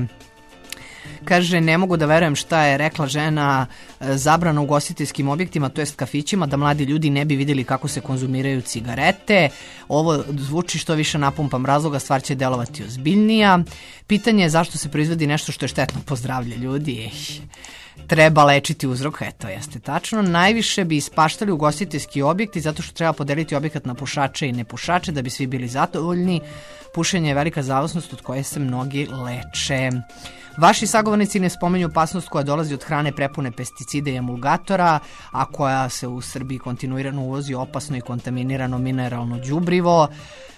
Kaže, ne mogu da verujem šta je rekla žena, zabrana ugostiteljskim objektima, to jest kafićima, da mladi ljudi ne bi vidjeli kako se konzumiraju cigarete. Ovo zvuči što više napumpam razloga, stvar će delovati ozbiljnija. Pitanje je zašto se proizvodi nešto što je štetno po zdravlje ljudi. Treba lečiti uzrok, eto, jeste tačno. Najviše bi ispaštali ugostiteljski objekti zato što treba podeliti objekat na pušače i nepušače da bi svi bili zadovoljni. Pušenje je velika zavisnost od koje se mnogi leče. Vaši sagovornici ne spominju opasnost koja dolazi od hrane prepune pesticida i emulgatora, a koja se u Srbiji kontinuirano uvozi opasno i kontaminirano mineralno đubrivo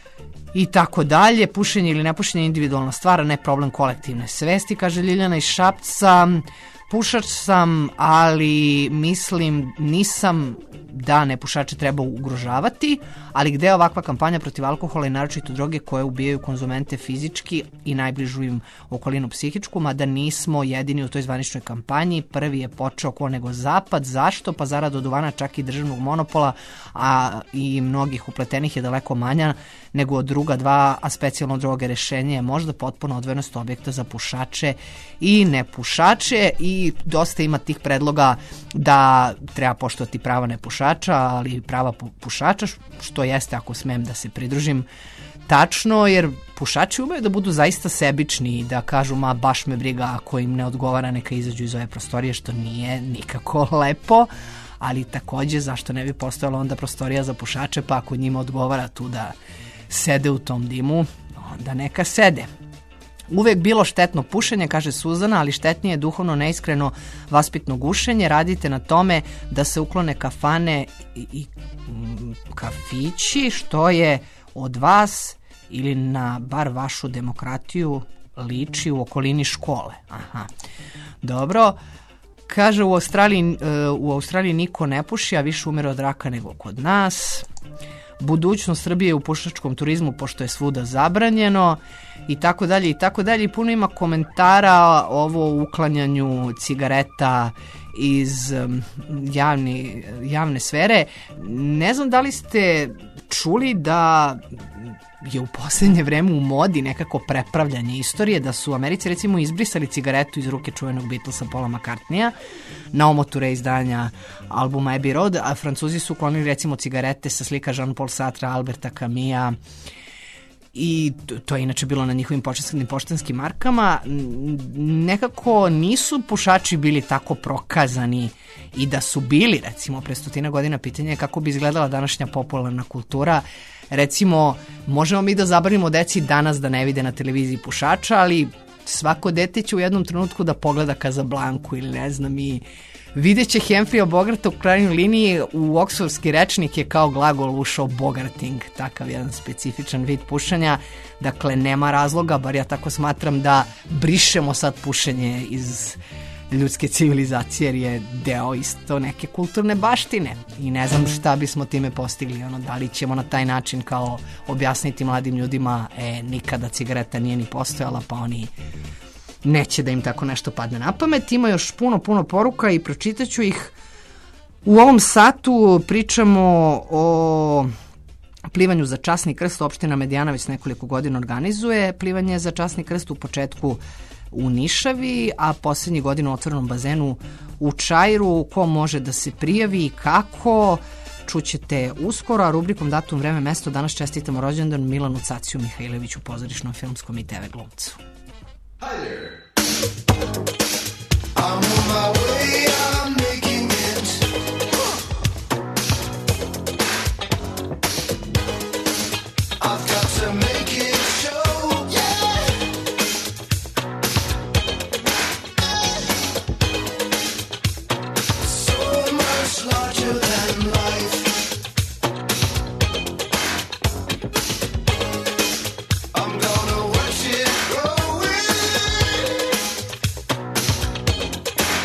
i tako dalje. Pušenje ili nepušenje je individualna stvar, a ne problem kolektivne svesti, kaže Ljiljana iz Šapca. Pušač sam, ali mislim nisam da nepušače treba ugrožavati, ali gde je ovakva kampanja protiv alkohola i naročito droge koje ubijaju konzumente fizički i najbližu im okolinu psihičku, mada nismo jedini u toj zvaničnoj kampanji. Prvi je počeo ko nego zapad. Zašto? Pa zarad oduvana čak i državnog monopola, a i mnogih upletenih je daleko manja nego od druga dva, a specijalno droge rešenje je možda potpuno odvojenost objekta za pušače i nepušače i dosta ima tih predloga da treba poštovati prava nepušača, ali i prava pušača, što jeste, ako smem da se pridružim, tačno, jer pušači umeju da budu zaista sebični i da kažu ma baš me briga ako im ne odgovara neka izađu iz ove prostorije, što nije nikako lepo, ali takođe zašto ne bi postojala onda prostorija za pušače, pa ako njima odgovara tu da sede u tom dimu, onda neka sede. Uvek bilo štetno pušenje, kaže Suzana, ali štetnije je duhovno neiskreno vaspitno gušenje. Radite na tome da se uklone kafane i kafići, što je od vas ili na bar vašu demokratiju liči u okolini škole. Aha. Dobro. Kaže, u Australiji niko ne puši, a više umire od raka nego kod nas. Budućnost Srbije u pušačkom turizmu, pošto je svuda zabranjeno, i tako dalje, i tako dalje. Puno ima komentara ovo uklanjanju cigareta iz javne sfere. Ne znam da li ste čuli da je u posljednje vreme u modi nekako prepravljanje istorije, da su u Americi recimo izbrisali cigaretu iz ruke čuvenog Beatlesa Paula McCartneya na omoture izdanja albuma Abbey Road, a Francuzi su uklonili recimo cigarete sa slika Jean-Paul Sartre, Alberta Camusa, i to je inače bilo na njihovim poštanskim markama. Nekako nisu pušači bili tako prokazani, i da su bili recimo pre 100 godina, pitanje je kako bi izgledala današnja popularna kultura. Recimo, možemo mi da zabranimo deci danas da ne vide na televiziji pušača, ali svako dete će u jednom trenutku da pogleda Kazablanku ili ne znam, i vidjet će Humphrey Bogarta u krajnjoj liniji. U oksfordski rečnik je kao glagol ušao bogarting, takav jedan specifičan vid pušenja. Dakle, nema razloga, bar ja tako smatram, da brišemo sad pušenje iz ljudske civilizacije, jer je deo isto neke kulturne baštine i ne znam šta bismo time postigli. Da li ćemo na taj način kao objasniti mladim ljudima nikada cigareta nije ni postojala, pa oni neće da im tako nešto padne na pamet. Ima još puno poruka i pročitaću ih. U ovom satu pričamo o plivanju za časni krst. Opština Medijana već nekoliko godina organizuje plivanje za časni krst, u početku u Nišavi, a posljednjih godina u otvorenom bazenu u Čairu. Ko može da se prijavi i kako, čućete uskoro, a rubrikom Datum, vreme, mesto danas čestitamo rođendan Milanu Caciju Mihajloviću, pozorišnom, filmskom i TV glumcu. Hi there. I'm on my way, I'm making it. I've got to make it show, yeah. So much larger than life. I'm gonna watch it grow.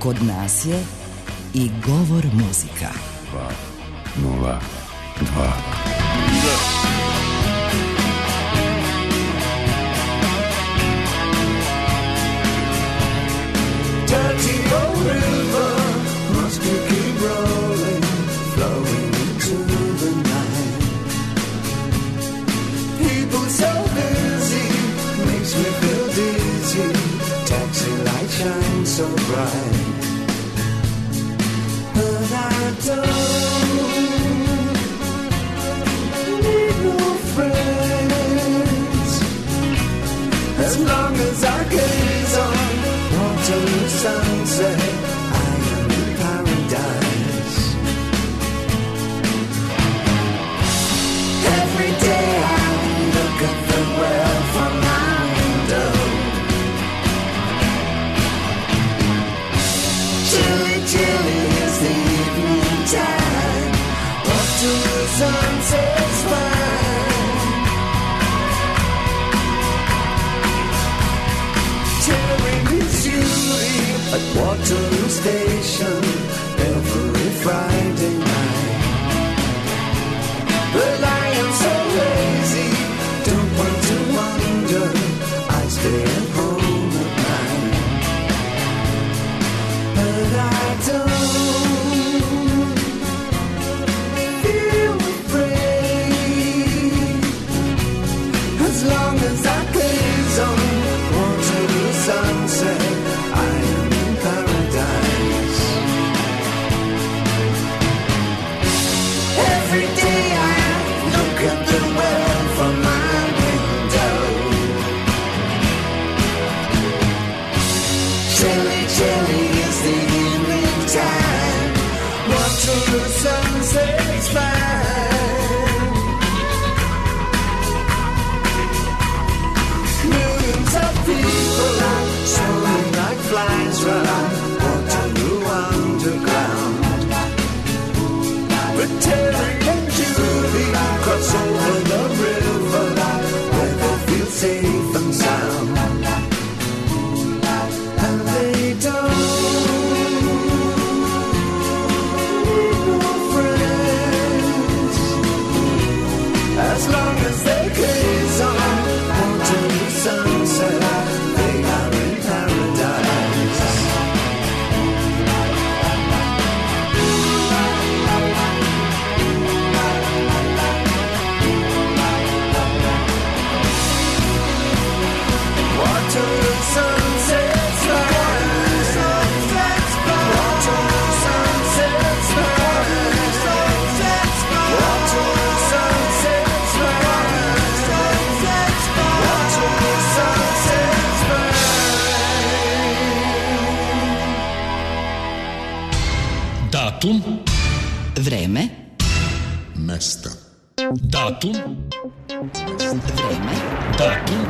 Kod nas je i govor muzika. 202. Dirty old river must keep rolling, flowing into the night. People so busy, makes me feel dizzy. Taxi light shines so bright, but I don't need no friends as long as I gaze on Waterloo sunset. I am in paradise. Every day I look at the world from my window. Chilly, chilly is the evening time. Waterloo sunset's fine. Tearing his beauty at Waterloo Station every Friday night. But I am so lazy, don't want to wander. I stay at home at night. But I don't feel afraid as long as I gaze on Waterloo sunset. I am in paradise. Every day I look at the world from my window. Chilly, chilly is the evening time. Waterloo sunset's fine. Millions of people are soaring like flies round Waterloo underground. But Terry and Julie cross over the river where they feel safe and sound. And they don't need no friends as long as they gaze on Waterloo sunset. They are in paradise. Waterloo sunset's fine. Waterloo sunset's fine. Waterloo sunset's fine. Waterloo sunset's fine. Datum, Vreme, mesta. Datum, vreme, datum,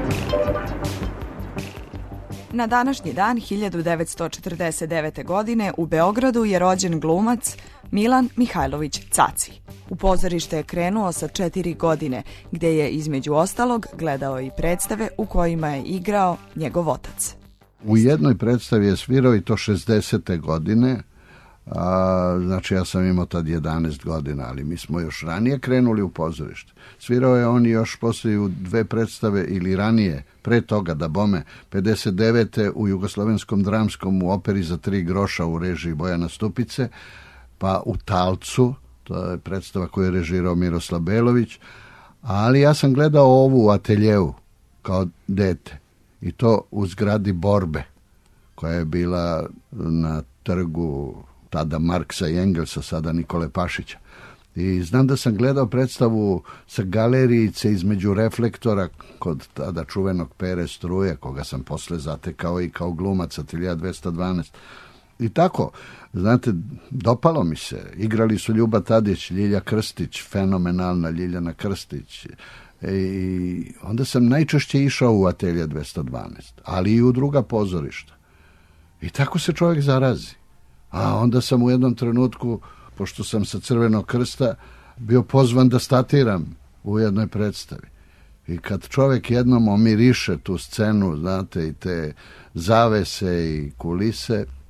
Na današnji dan 1949. godine u Beogradu je rođen glumac Milan Mihajlović Caci. U pozorište je krenuo sa 4 godine, gde je između ostalog gledao i predstave u kojima je igrao njegov otac. U jednoj predstavi je svirao i to 60. godine, znači ja sam imao tad 11 godina, ali mi smo još ranije krenuli u pozorište. Svirao je on još poslije u 2 predstave ili ranije, pre toga da bome, 59. u Jugoslovenskom dramskom u operi za 3 groša u režiji Bojana Stupice, pa u Talcu, to je predstava koju je režirao Miroslav Belović, ali ja sam gledao ovu u ateljeu kao dete i to u zgradi Borbe, koja je bila na trgu tada Marksa i Engelsa, sada Nikole Pašića. I znam da sam gledao predstavu sa galerijice između reflektora kod tada čuvenog Pere Struje, koga sam posle zatekao i kao glumac Ateljea 212. I tako, znate, dopalo mi se. Igrali su Ljuba Tadić, Ljilja Krstić, fenomenalna Ljiljana Krstić. I onda sam najčešće išao u Ateljea 212, ali i u druga pozorišta. I tako se čovjek zarazi. A onda sam u jednom trenutku, pošto sam sa Crvenog krsta, bio pozvan da statiram u jednoj predstavi. I kad čovjek jednom omiriše tu scenu, znate, i te zavese i kulise,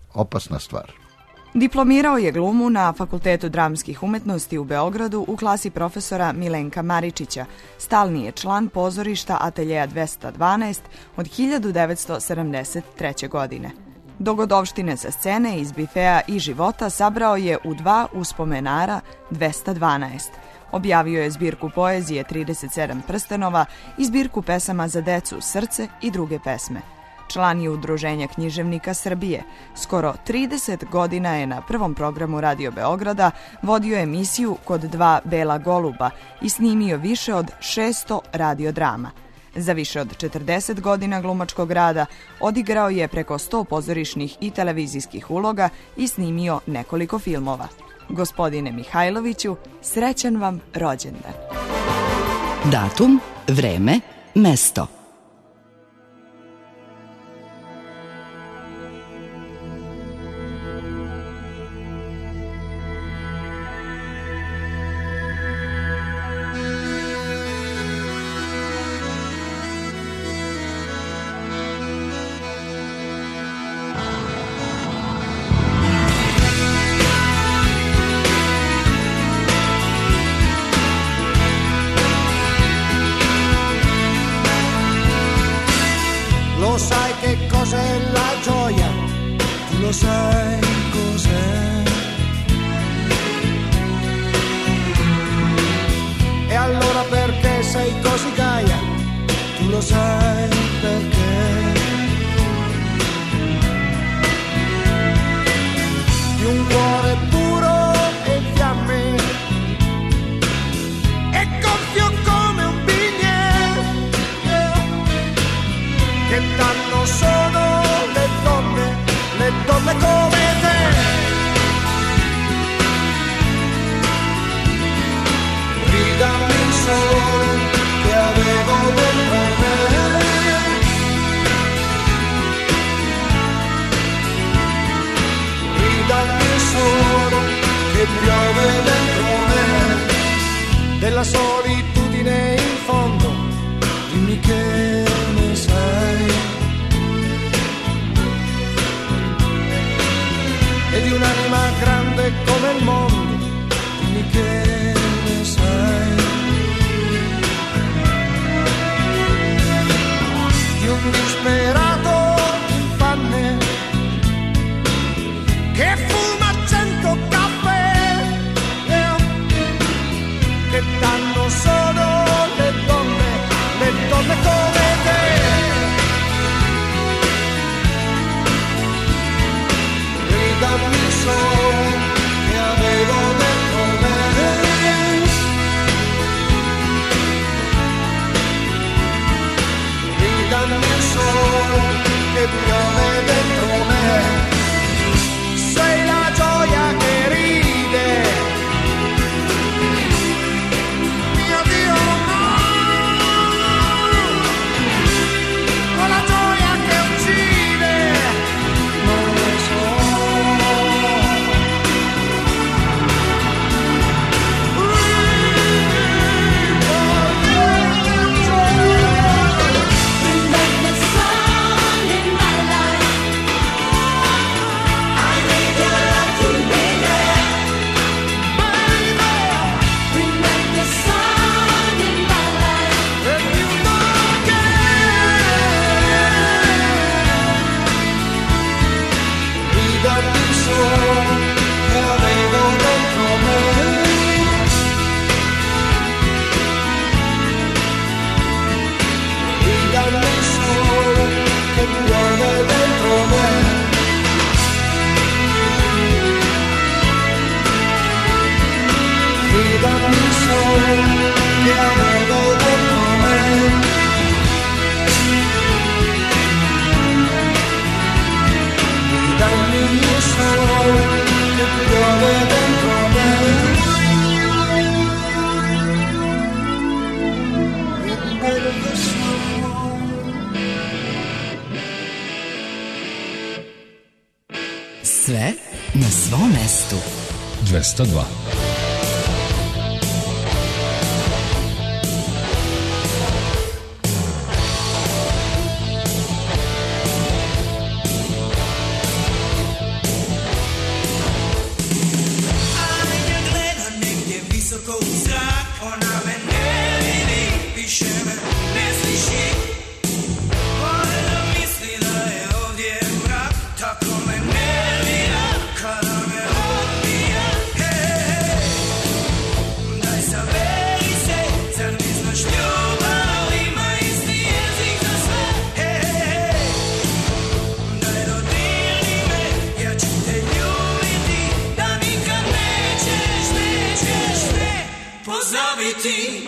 opasna stvar. Diplomirao je glumu na Fakultetu dramskih umetnosti u Beogradu u klasi profesora Milenka Maričića. Stalni je član pozorišta Ateljeja 212 od 1973. godine. Dogodovštine sa scene iz bifea i života sabrao je u 2 uspomenara 212. Objavio je zbirku poezije 37 prstenova i zbirku pesama za decu Srce i druge pesme. Član je Udruženja književnika Srbije. Skoro 30 godina je na prvom programu Radio Beograda vodio emisiju Kod 2 bela goluba i snimio više od 600 radiodrama. Za više od 40 godina glumačkog rada odigrao je preko 100 pozorišnih i televizijskih uloga i snimio nekoliko filmova. Gospodine Mihajloviću, srećan vam rođendan. Datum, vreme, mesto. Lo sai che cos'è la gioia, tu lo sai cos'è. E allora perché sei così gaia, tu lo sai perché. Di un cuore puro e fiamme, e gonfio come un bignè, che danno solo le donne come te. Ridammi il sole che avevo dentro me, ridammi il sole che piove dentro me, della solitudine in fondo, dimmi che ne sai. E di un'anima grande come il mondo, dimmi che ne sai. Di un disperato infanne che fuma 100 caffè, che danno solo le donne come te. Ridammi il sole che avevo dentro me, ridammi il sole che piove dentro me. Sei la gioia che ride, mio Dio no, o la gioia che uccide, non lo so. Sve na svom mestu. 202. više me ne sliši. Valjda misli da je ovdje mrak, tako me nervira kada me odbija. Hej, daj saberi se, zar ne znaš ljubav ima isti jezik za sve. Hej, daj dodirni me, ja ću te ljubiti, da nikad nećeš me pozabiti.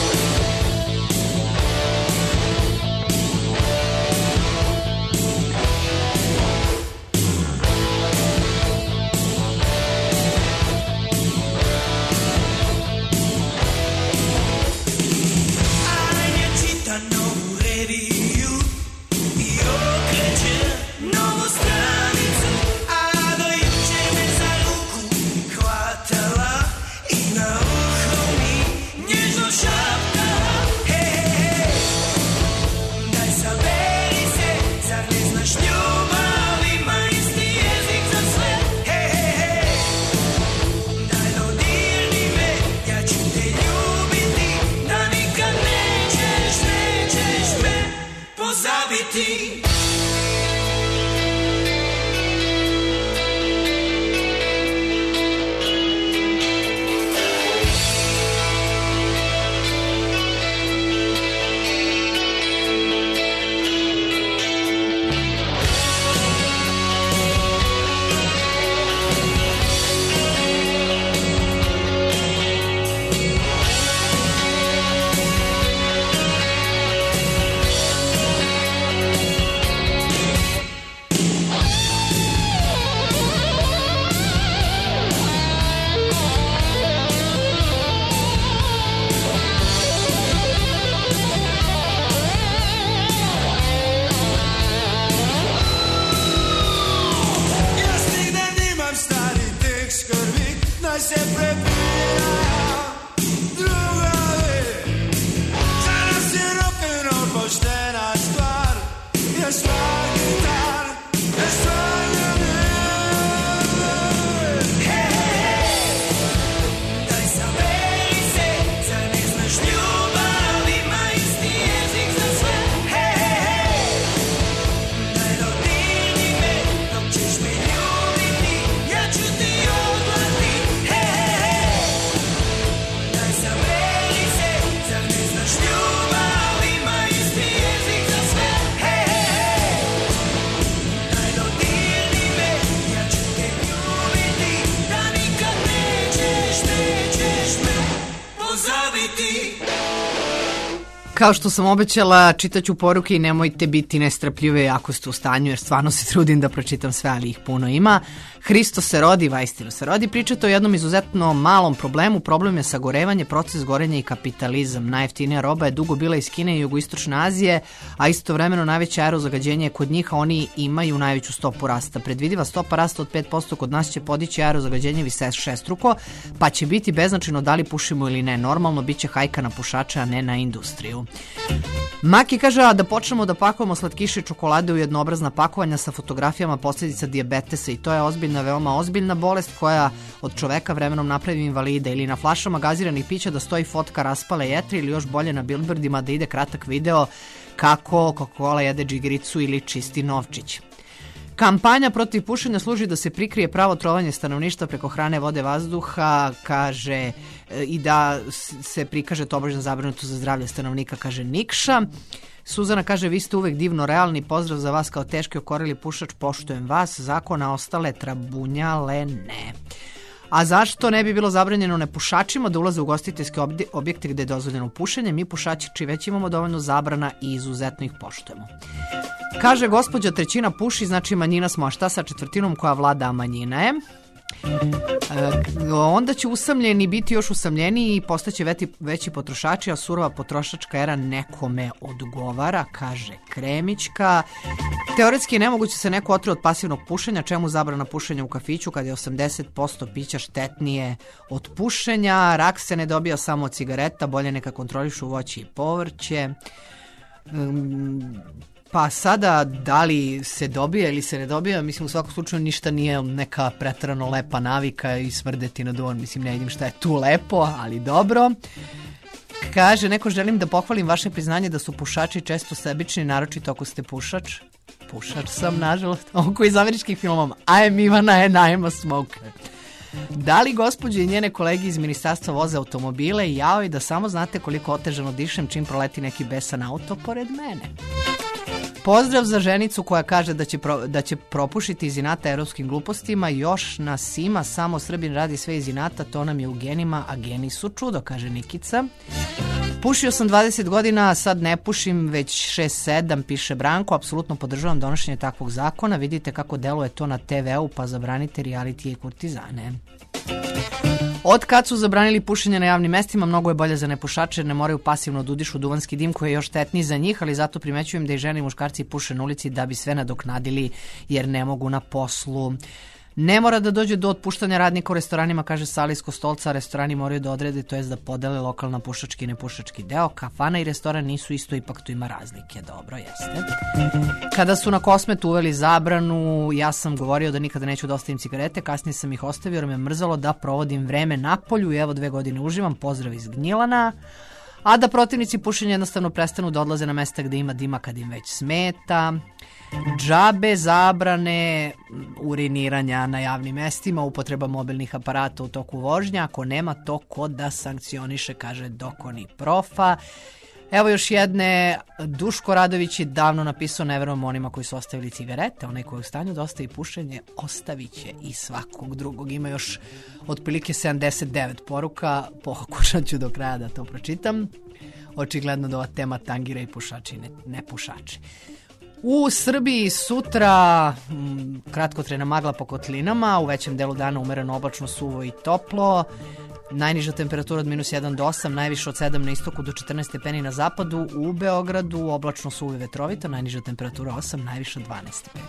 Kao što sam obećala, čitaću poruke i nemojte biti nestrpljive ako ste u stanju, jer stvarno se trudim da pročitam sve, ali ih puno ima. Hristo se rodi, vaistinu se rodi. Pričate o jednom izuzetno malom problemu. Problem je sagorevanje, proces gorenja i kapitalizam. Najjeftinija roba je dugo bila iz Kine i jugoistočne Azije, a istovremeno najveće aerozagađenje je kod njih, a oni imaju najveću stopu rasta. Predvidiva stopa rasta od 5% kod nas će podići aerozagađenje višestruko, pa će biti beznačajno da li pušimo ili ne. Normalno bit će hajka na pušača, a ne na industriju. Maki kaže da počnemo da pakujemo slatkiše i čokolade u jednoobrazna pakovanja sa fotografijama posljedica dijabetesa, i to je ozbiljna, veoma ozbiljna bolest koja od čoveka vremenom napravi invalida. Ili na flašama gaziranih pića da stoji fotka raspale jetre, ili još bolje na billboardima da ide kratak video kako Coca-Cola jede džigericu ili čisti novčić. Kampanja protiv pušenja služi da se prikrije pravo trovanje stanovništva preko hrane, vode, vazduha, kaže, i da se prikaže tobožnja zabrinutost za zdravlje stanovnika, kaže Nikša. Suzana kaže, vi ste uvek divno realni, pozdrav za vas kao teški okoreli pušač, poštujem vas, zakona ostale trabunjale ne. A zašto ne bi bilo zabranjeno nepušačima da ulaze u ugostiteljske objekte gde je dozvoljeno pušenje? Mi pušači već imamo dovoljno zabrana i izuzetno ih poštujemo. Kaže, gospođa trećina puši, znači manjina smo, a šta sa četvrtinom koja vlada, a manjina je? Onda će usamljeni biti još usamljeniji i postaće veći potrošači, a surova potrošačka era nekome odgovara, kaže Kremićka. Teoretski je nemoguće se neko otrije od pasivnog pušenja, čemu zabrana pušenja u kafiću kad je 80% pića štetnije od pušenja. Rak se ne dobija samo od cigareta, bolje neka kontrolišu voće i povrće. Pa sada, da li se dobija ili se ne dobija, mislim u svakom slučaju ništa nije neka preterano lepa navika i smrdeti na duvan, mislim ne vidim šta je tu lepo, ali dobro. Kaže, neko želim da pohvalim vaše priznanje da su pušači često sebični, naročito ako ste pušač. Pušač sam, nažalost, oko iz američkih filmova. I am Ivana and I am a smoker. Da li gospođe i njene kolege iz ministarstva voze automobile i jao i da samo znate koliko otežano dišem čim proleti neki besan auto pored mene. Pozdrav za ženicu koja kaže da će propušiti iz inata evropskim glupostima. Još nas ima, samo Srbin radi sve iz inata, to nam je u genima, a geni su čudo, kaže Nikica. Pušio sam 20 godina, a sad ne pušim već 6-7, piše Branko. Apsolutno podržavam donošenje takvog zakona. Vidite kako deluje to na TV-u, pa zabranite realitije i kurtizane. Od kad su zabranili pušenje na javnim mestima, mnogo je bolje za nepušače jer ne moraju pasivno da udišu duvanski dim koji je još štetniji za njih, ali zato primećujem da i žene i muškarci puše na ulici da bi sve nadoknadili jer ne mogu na poslu. Ne mora da dođe do otpuštanja radnika u restoranima, kaže Sala iz Kostolca. Restorani moraju da odrede, to jest da podele lokalna pušački i nepušački deo. Kafana i restoran nisu isto, ipak tu ima razlike. Dobro, jeste. Kada su na Kosmetu uveli zabranu, ja sam govorio da nikada neću da ostavim cigarete, kasnije sam ih ostavio jer me mrzalo da provodim vreme napolju i evo 2 godine uživam. Pozdrav iz Gnjilana. A da protivnici pušenja jednostavno prestanu da odlaze na mesta gde ima dima kad im već smeta. Džabe zabrane uriniranja na javnim mestima, upotreba mobilnih aparata u toku vožnja, ako nema to ko da sankcioniše, kaže Dokoni Profa. Evo još jedne, Duško Radović je davno napisao ne verujem onima koji su ostavili cigarete, onaj koji je u stanju da ostavi pušenje, ostavit će i svakog drugog. Ima još otprilike 79 poruka, pokušat ću do kraja da to pročitam. Očigledno da ova tema tangira i pušači i nepušači. U Srbiji sutra kratkotrajna magla po kotlinama, u većem delu dana umereno oblačno, suvo i toplo. Najniža temperatura od -1 do 8, najviše od 7 na istoku do 14 stepeni na zapadu. U Beogradu oblačno, suvo i vetrovito, najniža temperatura 8, najviše 12 stepeni.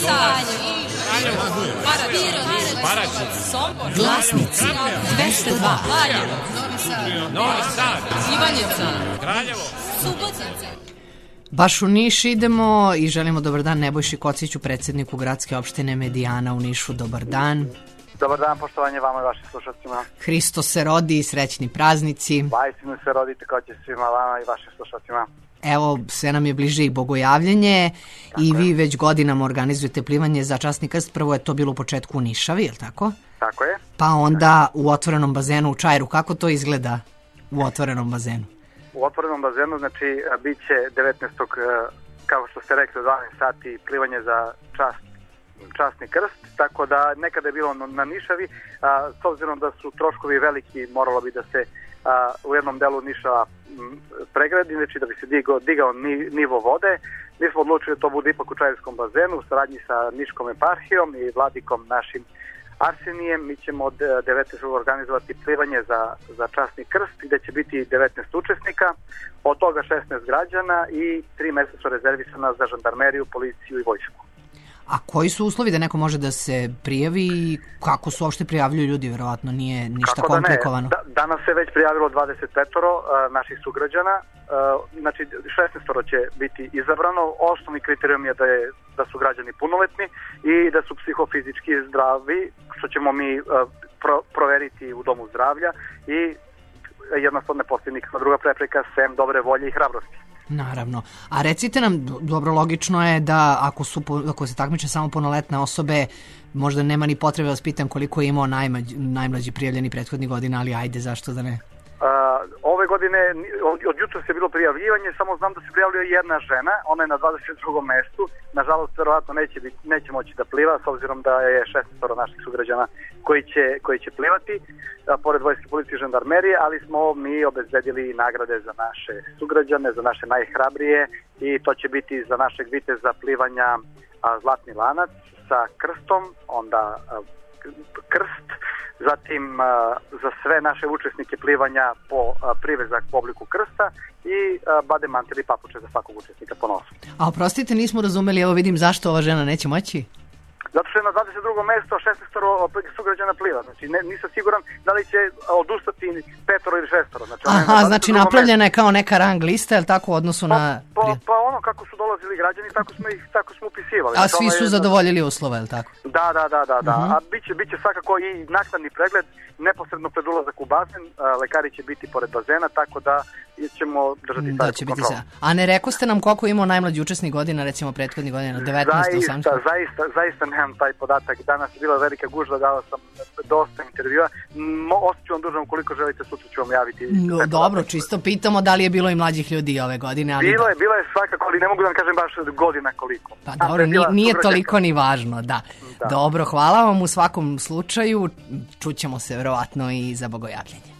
Sad, Glasnici 202. Novi Sad, Ivanjica, Kraljevo, Subotica. Baš u Niš idemo i želimo dobar dan Nebojši Kociću, predsjedniku gradske opštine Medijana u Nišu. Dobar dan. Dobar dan, poštovanje vama i vašim slušalcima. Hristo se rodi, srećni praznici. Vajsinu se rodi također svima vama i vašim slušalcima. Evo, sve nam je bliže i bogojavljenje i vi već godinama organizujete plivanje za časni krst. Prvo je to bilo u početku u Nišavi, je li tako? Tako je. Pa onda u otvorenom bazenu u Čajru. Kako to izgleda u otvorenom bazenu? U otvorenom bazenu, znači, bit će 19. kako što ste rekli, 12 sati plivanje za časni krst, tako da nekada je bilo na Nišavi, s obzirom da su troškovi veliki, moralo bi da se u jednom delu Niša pregradi, znači da bi se digao nivo vode. Mi smo odlučili da to bude ipak u Čajirskom bazenu u saradnji sa Niškom eparhijom i vladikom našim Arsenijem. Mi ćemo od 19. organizovati plivanje za časni krst gde će biti 19 učesnika, od toga 16 građana i 3 mesta su rezervisana za žandarmeriju, policiju i vojsku. A koji su uslovi da neko može da se prijavi i kako se uopšte prijavljuju ljudi? Verovatno nije ništa komplikovano. Danas se već prijavilo 25 naših sugrađana, znači 16 će biti izabrano. Osnovni kriterijum je da su građani punoletni i da su psihofizički zdravi, što ćemo mi proveriti u domu zdravlja i jednostavno ne postoji nikakva druga prepreka sem dobre volje i hrabrosti. Naravno. A recite nam, dobro, logično je da ako se takmiče samo punoletne osobe, možda nema ni potrebe da vas pitam koliko je imao najmlađi prijavljeni prethodnih godina, ali ajde, zašto da ne? Ove godine, od jutra se bilo prijavljivanje, samo znam da se prijavljuje jedna žena, ona je na 22. mestu, nažalost, verovatno neće moći da pliva, s obzirom da je 16 naših sugrađana koji će plivati, pored vojske, policije i žandarmerije, ali smo mi obezbedili nagrade za naše sugrađane, za naše najhrabrije i to će biti za našeg viteza plivanja zlatni lanac sa krstom, onda krst, zatim za sve naše učesnike plivanja po privezak po obliku krsta i bade mantel i papuče za svakog učesnika po nosu. A oprostite, nismo razumeli, evo vidim zašto ova žena neće moći? Zato što je na 22. mesto 16 sugrađana pliva. Znači nisam siguran da li će odustati 5 ili 6. Znači napravljena je kao neka rang lista, je li tako, u odnosu na... Pa ono kako su dolazili građani, tako smo upisivali. A svi su zadovoljili uslove, je li tako? Da. A bit će svakako i naknadni pregled neposredno pred ulazak u bazen. Lekari će biti pored bazena, tako da ćemo držati taj kontrol. A ne rekoste nam koliko je imao najmlađi učesnik godina, recimo prethodnih godina, 19, 18? Zaista nemam taj podatak. Danas je bila velika gužva, dao sam dosta intervjua. Ostaću vam dužan, ukoliko želite, sutra ću vam javiti. Dobro, čisto pitamo da li je bilo i mlađih ljudi ove godine. Bilo je svakako, ali ne mogu da vam kažem baš godina koliko. Pa dobro, nije toliko ni važno, da. Dobro, hvala vam u svakom slučaju. Čućemo se verovatno i za bogojavljenje.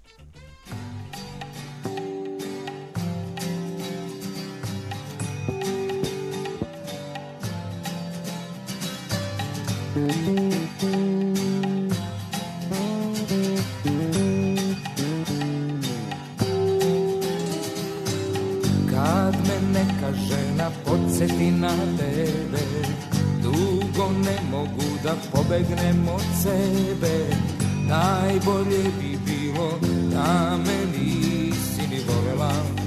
Kad me neka žena podsjeti na tebe, dugo ne mogu da pobegnem od sebe. Najbolje bi bilo da me nisi ni volela.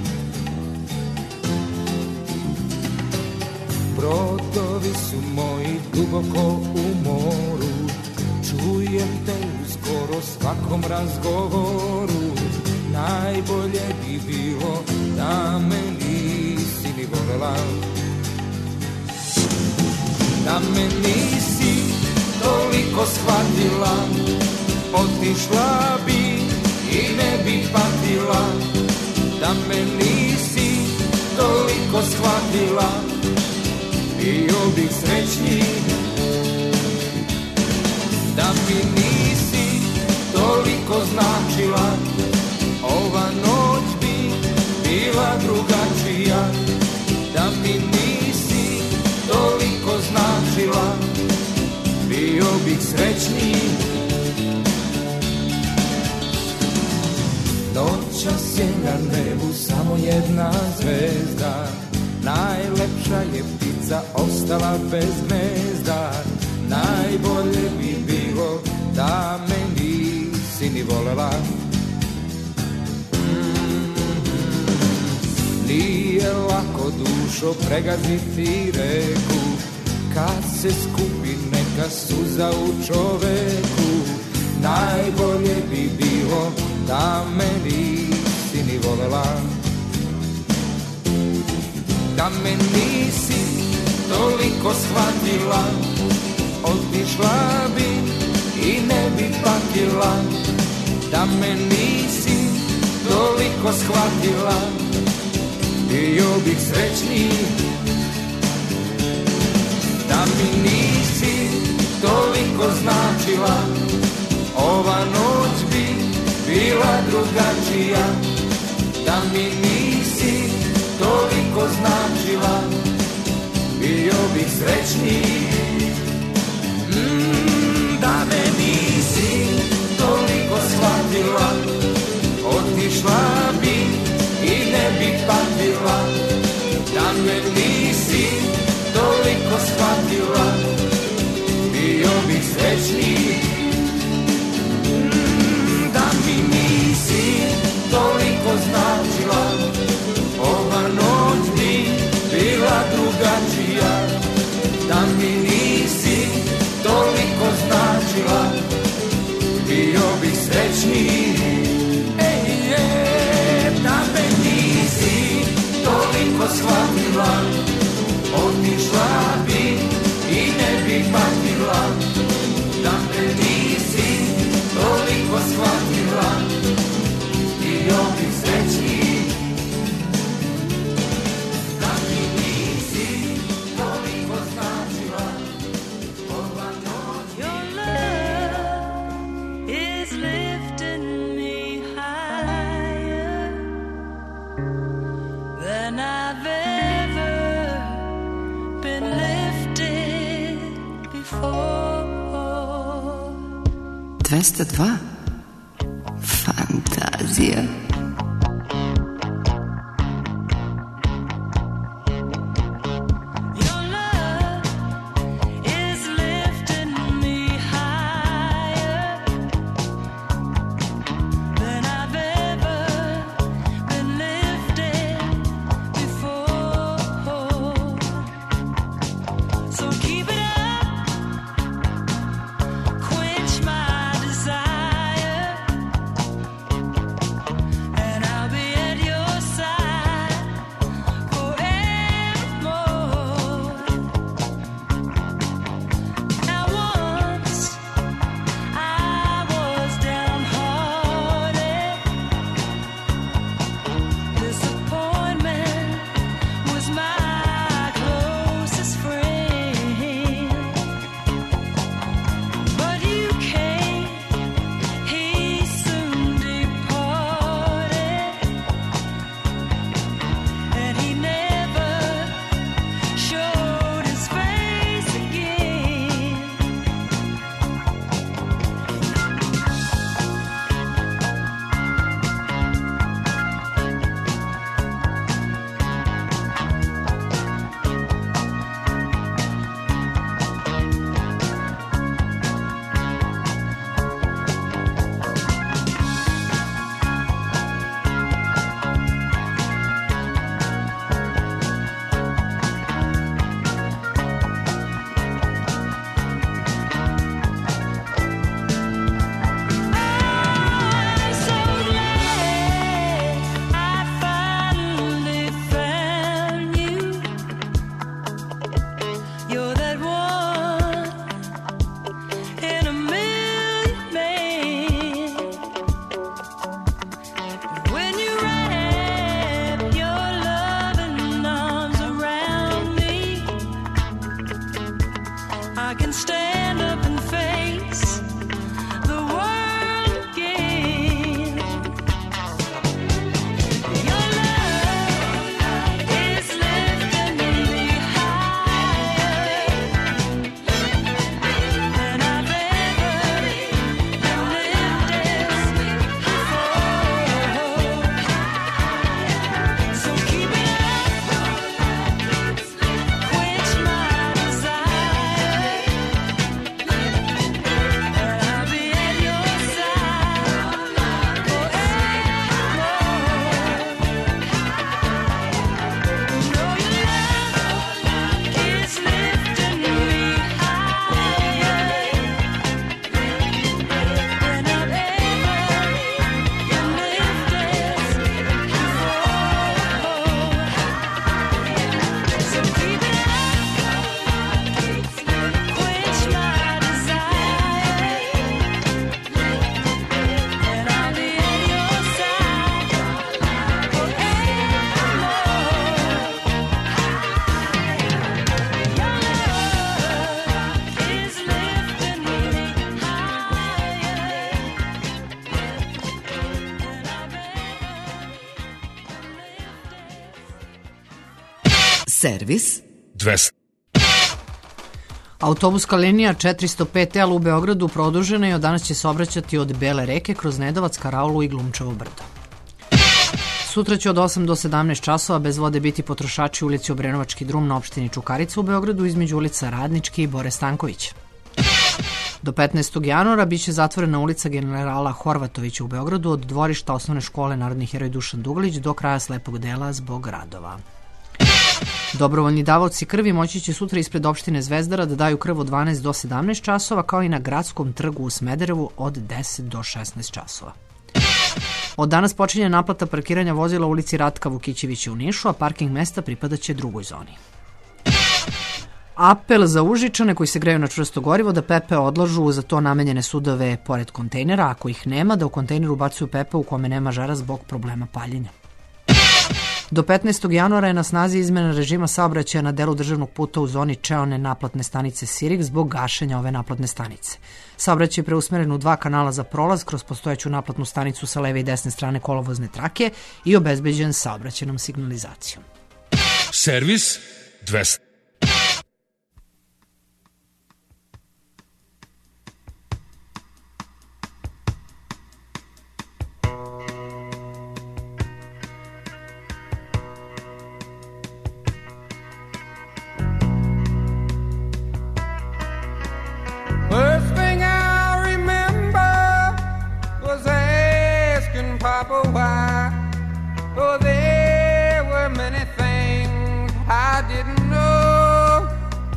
Brodovi su moji duboko u moru, čujem te u skoro svakom razgovoru. Najbolje bi bilo da me nisi ni volela. Da me nisi toliko shvatila, otišla bi i ne bi patila. Da me nisi toliko shvatila, bio bih srećniji. Da mi nisi toliko značila, ova noć bi bila drugačija. Da mi nisi toliko značila, bio bih srećniji. Noćas je na nebu samo jedna zvezda, najlepša je ptica ostala bez gnezda. Najbolje bi bilo da me nisi ni volela. Nije lako dušo pregaziti reku, kad se skupi neka suza u čoveku. Najbolje bi bilo da me nisi ni volela. Da me nisi toliko shvatila, otišla bi i ne bi patila. Da me nisi toliko shvatila, bio bih srećniji. Da mi nisi toliko značila, ova noć bi bila drugačija. Da mi nisi toliko značila, bio bih srećniji. Da me nisi toliko shvatila, otišla bi i ne bi patila. Da me nisi toliko shvatila, bio bih srećniji. Da mi nisi toliko značila, ova noć bi bila drugačija. Da mi nisi toliko značila, bio bih srećniji. Da me nisi toliko shvatila, otišla bi i ne bi patila. Da me nisi toliko shvatila, bio bih srećniji. Da mi nisi toliko značila, ova noć. Your love is lifting me higher than I've ever been lifted before. 202 Fantazija. Servis 200. Autobuska linija 405L u Beogradu produžena je i od danas će se obraćati od Bele reke kroz Nedovac, Karaulu i Glumčevo brdo. Sutra će od 8 do 17 časova bez vode biti potrošači u ulici Obrenovački drum na opštini Čukarica u Beogradu između ulica Radnički i Bore Stanković. Do 15. januara biće zatvorena ulica generala Horvatovića u Beogradu od dvorišta osnovne škole Narodni heroj Dušan Duglić do kraja slepog dela zbog radova. Dobrovoljni davaoci krvi moći će sutra ispred opštine Zvezdara da daju krv od 12 do 17 časova, kao i na Gradskom trgu u Smederevu od 10 do 16 časova. Od danas počinje naplata parkiranja vozila u ulici Ratka Vukićevića u Nišu, a parking mesta pripadaće drugoj zoni. Apel za Užičane koji se greju na čvrsto gorivo da pepeo odlažu u za to namenjene sudove pored kontejnera, ako ih nema da u kontejneru bacuju pepeo u kome nema žara zbog problema paljenja. Do 15. januara je na snazi izmena režima saobraćaja na delu državnog puta u zoni Čeone naplatne stanice Sirik zbog gašenja ove naplatne stanice. Saobraćaj je preusmeren u 2 kanala za prolaz kroz postojeću naplatnu stanicu sa leve i desne strane kolovozne trake i obezbeđen saobraćajnom signalizacijom. Servis 200. First thing I remember was asking Papa why. Oh, there were many things I didn't know.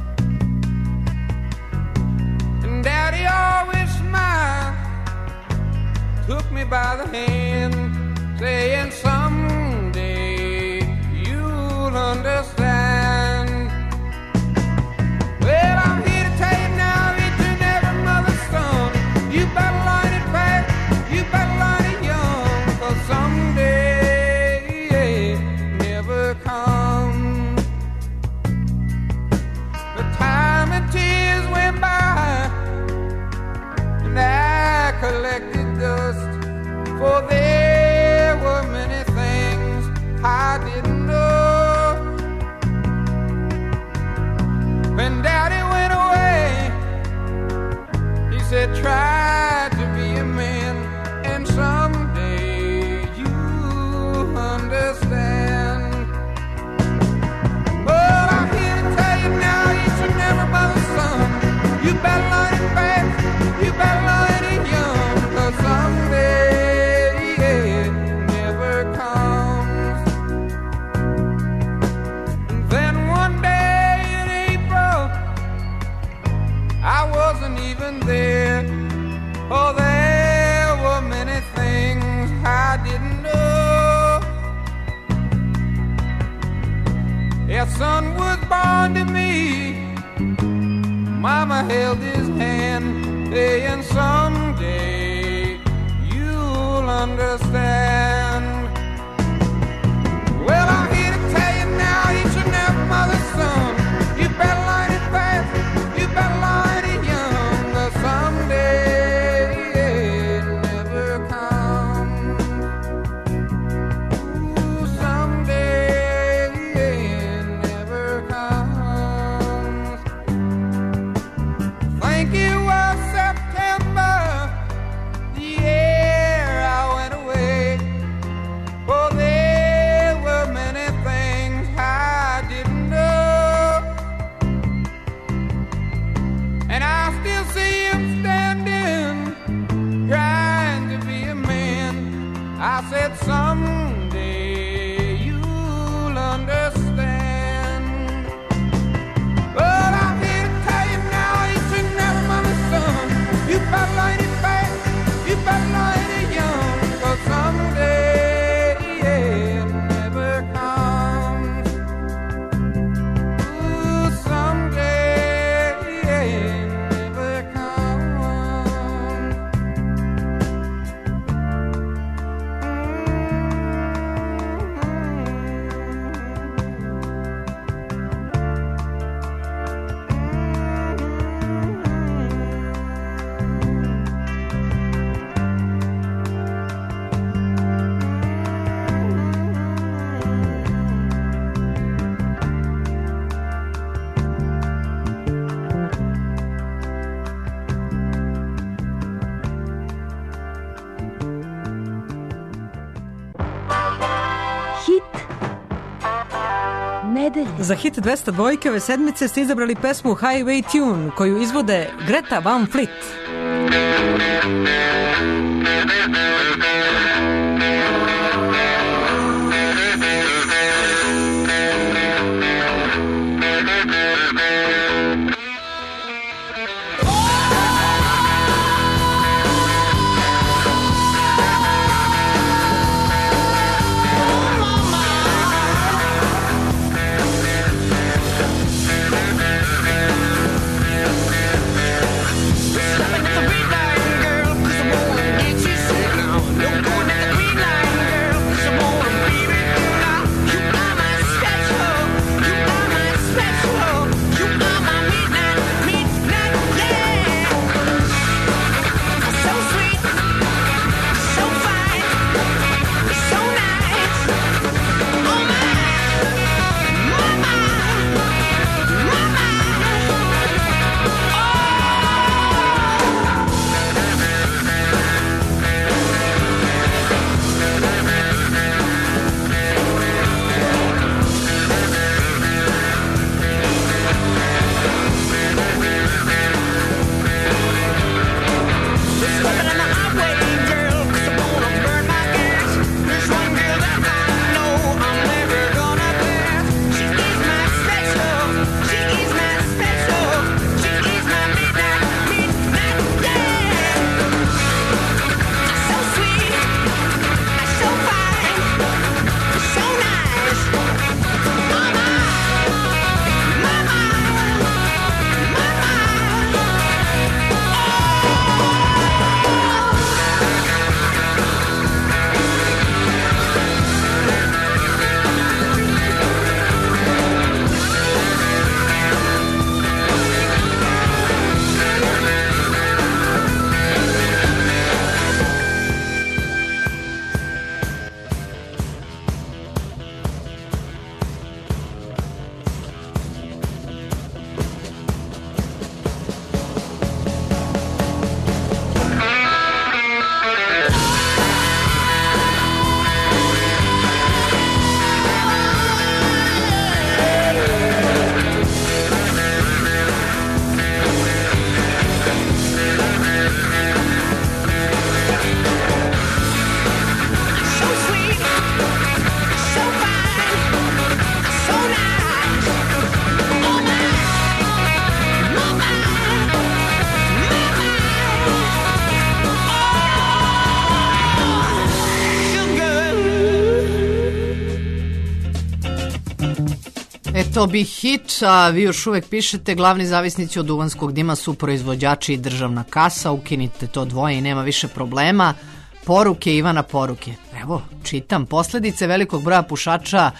And Daddy always smiled, took me by the hand, saying someday you'll understand. Well, I'm here to tell you now, each and every mother's son, you better learn it fast, you better learn it young, 'cause someday never comes. The time and tears went by, and I collected dust, for there were many things I didn't know. When Daddy went away, he said, try to be a man, and someday you'll understand. But I'm here to tell you now, each and every mother's son, you better learn it fast, you better learn it young, 'cause someday it never comes. And then one day in April, I wasn't even there. Oh, there were many things I didn't know. A son was born to me. Mama held his hand, saying someday you'll understand. Well, I'm here to tell you now, each and every mother's son, you better learn it fast, you better learn it young, 'cause someday it never comes. Ooh, someday it never comes. Think it was September, the year I went away. nedelje. Za hit 202 ove sedmice ste izabrali pesmu Highway Tune, koju izvode Greta Van Fleet. To bi hit, a vi još uvek pišete glavni zavisnici od duvanskog dima su proizvođači i državna kasa, ukinite to dvoje i nema više problema. Poruke Ivana, poruke. Evo, čitam, posledice velikog broja pušača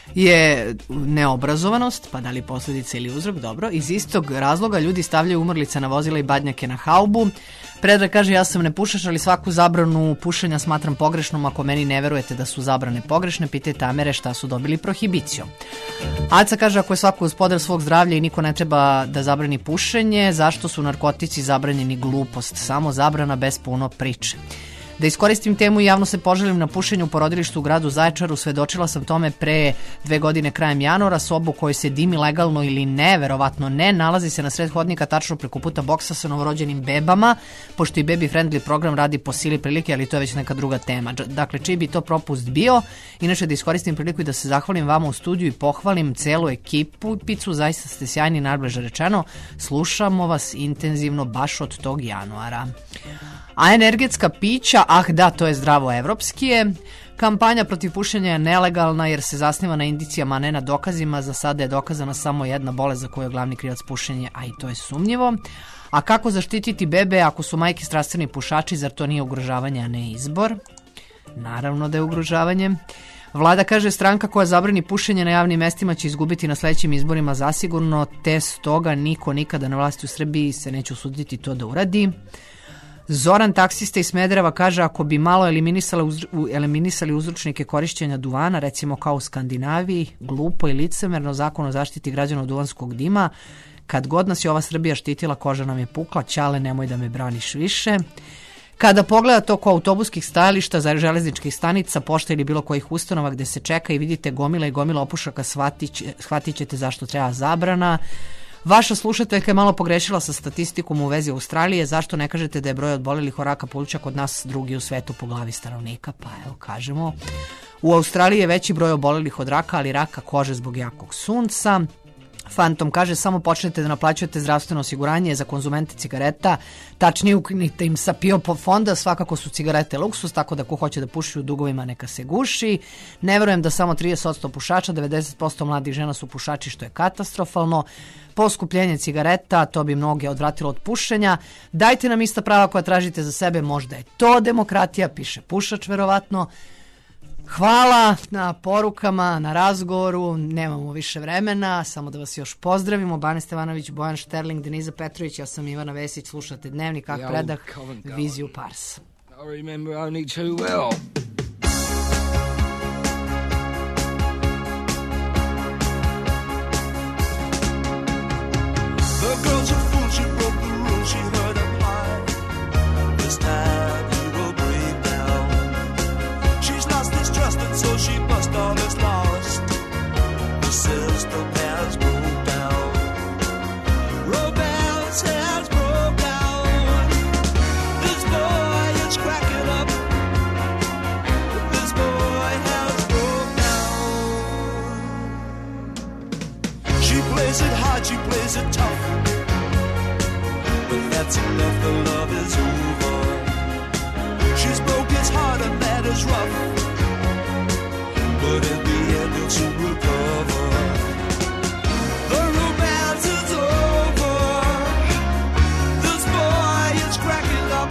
je neobrazovanost, pa da li posljedice ili uzrok, dobro. Iz istog razloga ljudi stavljaju umrlice na vozila i badnjake na haubu. Predrag kaže, ja sam nepušač, ali svaku zabranu pušenja smatram pogrešnom. Ako meni ne verujete da su zabrane pogrešne, pitajte Amere šta su dobili prohibicijom. Aca kaže, ako je svako gospodar svog zdravlja i niko ne treba da zabrani pušenje, zašto su narkotici zabranjeni? Glupost, samo zabrana bez puno priče. Da iskoristim temu i javno se poželim na pušenju u porodilištu u gradu Zaječaru. Svedočila sam tome pre 2 godine krajem januara. Sobu u kojoj se dimi legalno ili ne, verovatno ne, nalazi se na sred hodnika tačno preko puta boksa sa novorođenim bebama, pošto i baby friendly program radi po sili prilike, ali to je već neka druga tema. Dakle, čiji bi to propust bio? Inače, da iskoristim priliku i da se zahvalim vama u studiju i pohvalim celu ekipu Picu, zaista ste sjajni, najbliže rečeno. Slušamo vas intenzivno baš od tog januara. A energetska pića, da, to je zdravo evropski je. Kampanja protiv pušenja je nelegalna jer se zasniva na indicijama, a ne na dokazima. Za sada je dokazana samo jedna bolest za koju je glavni krivac pušenje, a i to je sumnjivo. A kako zaštititi bebe ako su majke strastveni pušači, zar to nije ugrožavanje, a ne izbor? Naravno da je ugrožavanje. Vlada kaže, stranka koja zabrani pušenje na javnim mestima će izgubiti na sledećim izborima zasigurno, te stoga niko nikada na vlasti u Srbiji se neće usuditi to da uradi. Zoran, taksista iz Smedereva, kaže, ako bi malo eliminisali uzročnike korišćenja duvana, recimo kao u Skandinaviji, glupo i licemerno, zakon o zaštiti građana od duvanskog dima, kad god nas je ova Srbija štitila, koža nam je pukla, ćale, nemoj da me braniš više. Kada pogledate oko autobuskih stajališta, za železničkih stanica, pošta ili bilo kojih ustanova gde se čeka i vidite gomila i gomila opušaka, shvatit ćete zašto treba zabrana. Vaša slušateljka je malo pogrešila sa statistikom u vezi Australije. Zašto ne kažete da je broj obolelih od raka pluća kod nas drugi u svetu po glavi stanovnika? Pa evo, kažemo. U Australiji je veći broj obolelih od raka, ali raka kože zbog jakog sunca. Fantom kaže, samo počnete da naplaćujete zdravstveno osiguranje za konzumente cigareta, tačnije ukinite im sa PIO fonda, svakako su cigarete luksus, tako da ko hoće da puši u dugovima neka se guši. Ne verujem da samo 30% pušača, 90% mladih žena su pušači, što je katastrofalno. Poskupljenje cigareta, to bi mnoge odvratilo od pušenja. Dajte nam ista prava koja tražite za sebe, možda je to demokratija, piše pušač verovatno. Hvala na porukama, na razgovoru, nemamo više vremena, samo da vas još pozdravimo. Bane Stevanović, Bojan Šterling, Deniza Petrović, ja sam Ivana Vesić, slušate Dnevnik, Kak predah, Viziju Pars. I remember only too well. The girl's a fool, she broke the rules, she heard him high. This time he will break down. She's lost his trust and so she must all is lost. The system has broke down. Romance has broke down. This boy is cracking up. This boy has broke down. She plays it hard, she plays it tough. But that's enough, the love is over. She's broke his heart and that is rough. But in the end he'll soon recover. The romance is over. This boy is cracking up.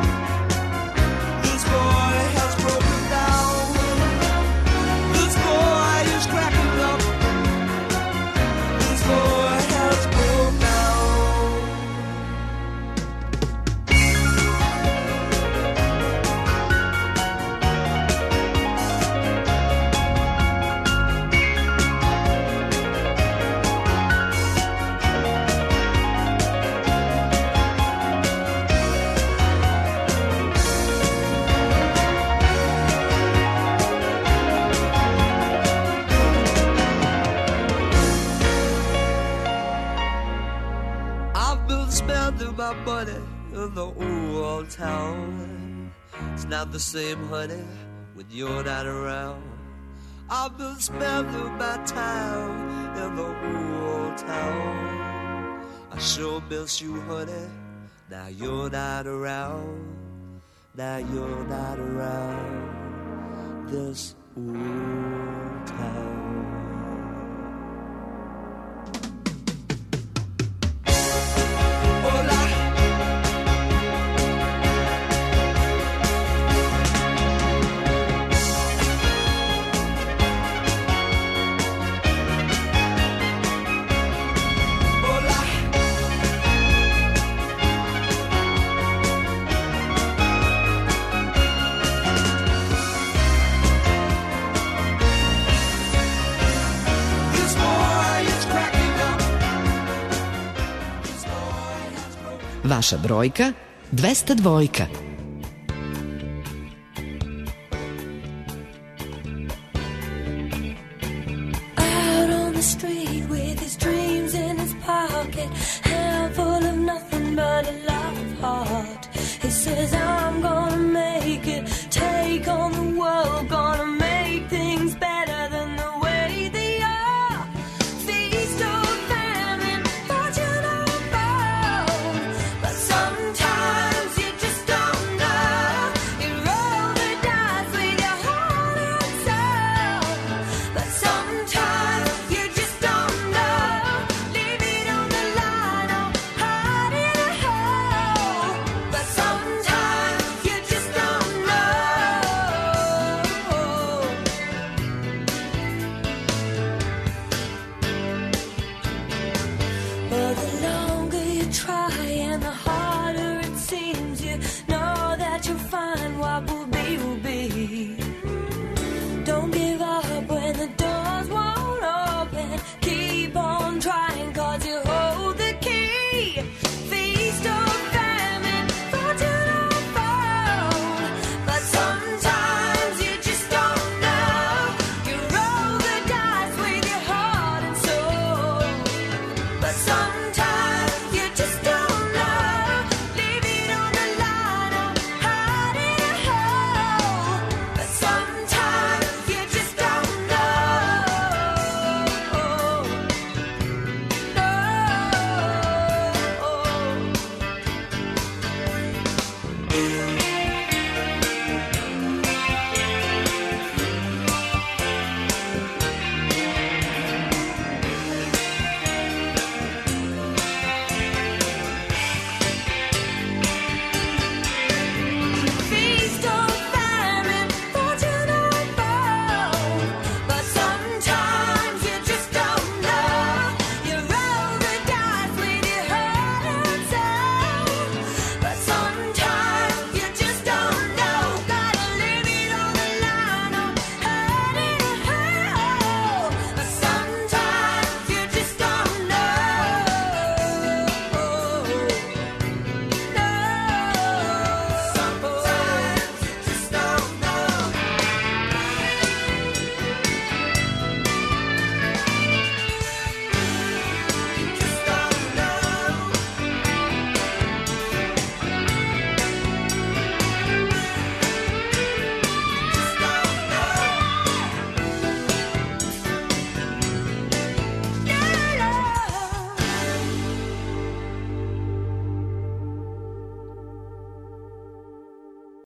This boy has broken down. This boy is cracking up. This boy has broken down. Spending my money in the old town. It's not the same, honey, when you're not around. I've been spending my time in the old town. I sure miss you, honey. Now you're not around. Now you're not around this old town. Vaša brojka 202. Out on the street with his dreams in his pocket, handful of nothing but a love heart. He says, I'm gonna make it, take on the world, gonna make things better than the way they are. Feast or famine, fortune or fall, but sometimes you just don't know. You roll the dice with your heart and soul, but sometimes you just don't know. Leave it on the line or hide in a hole, but sometimes you just don't know. But the longer you try and the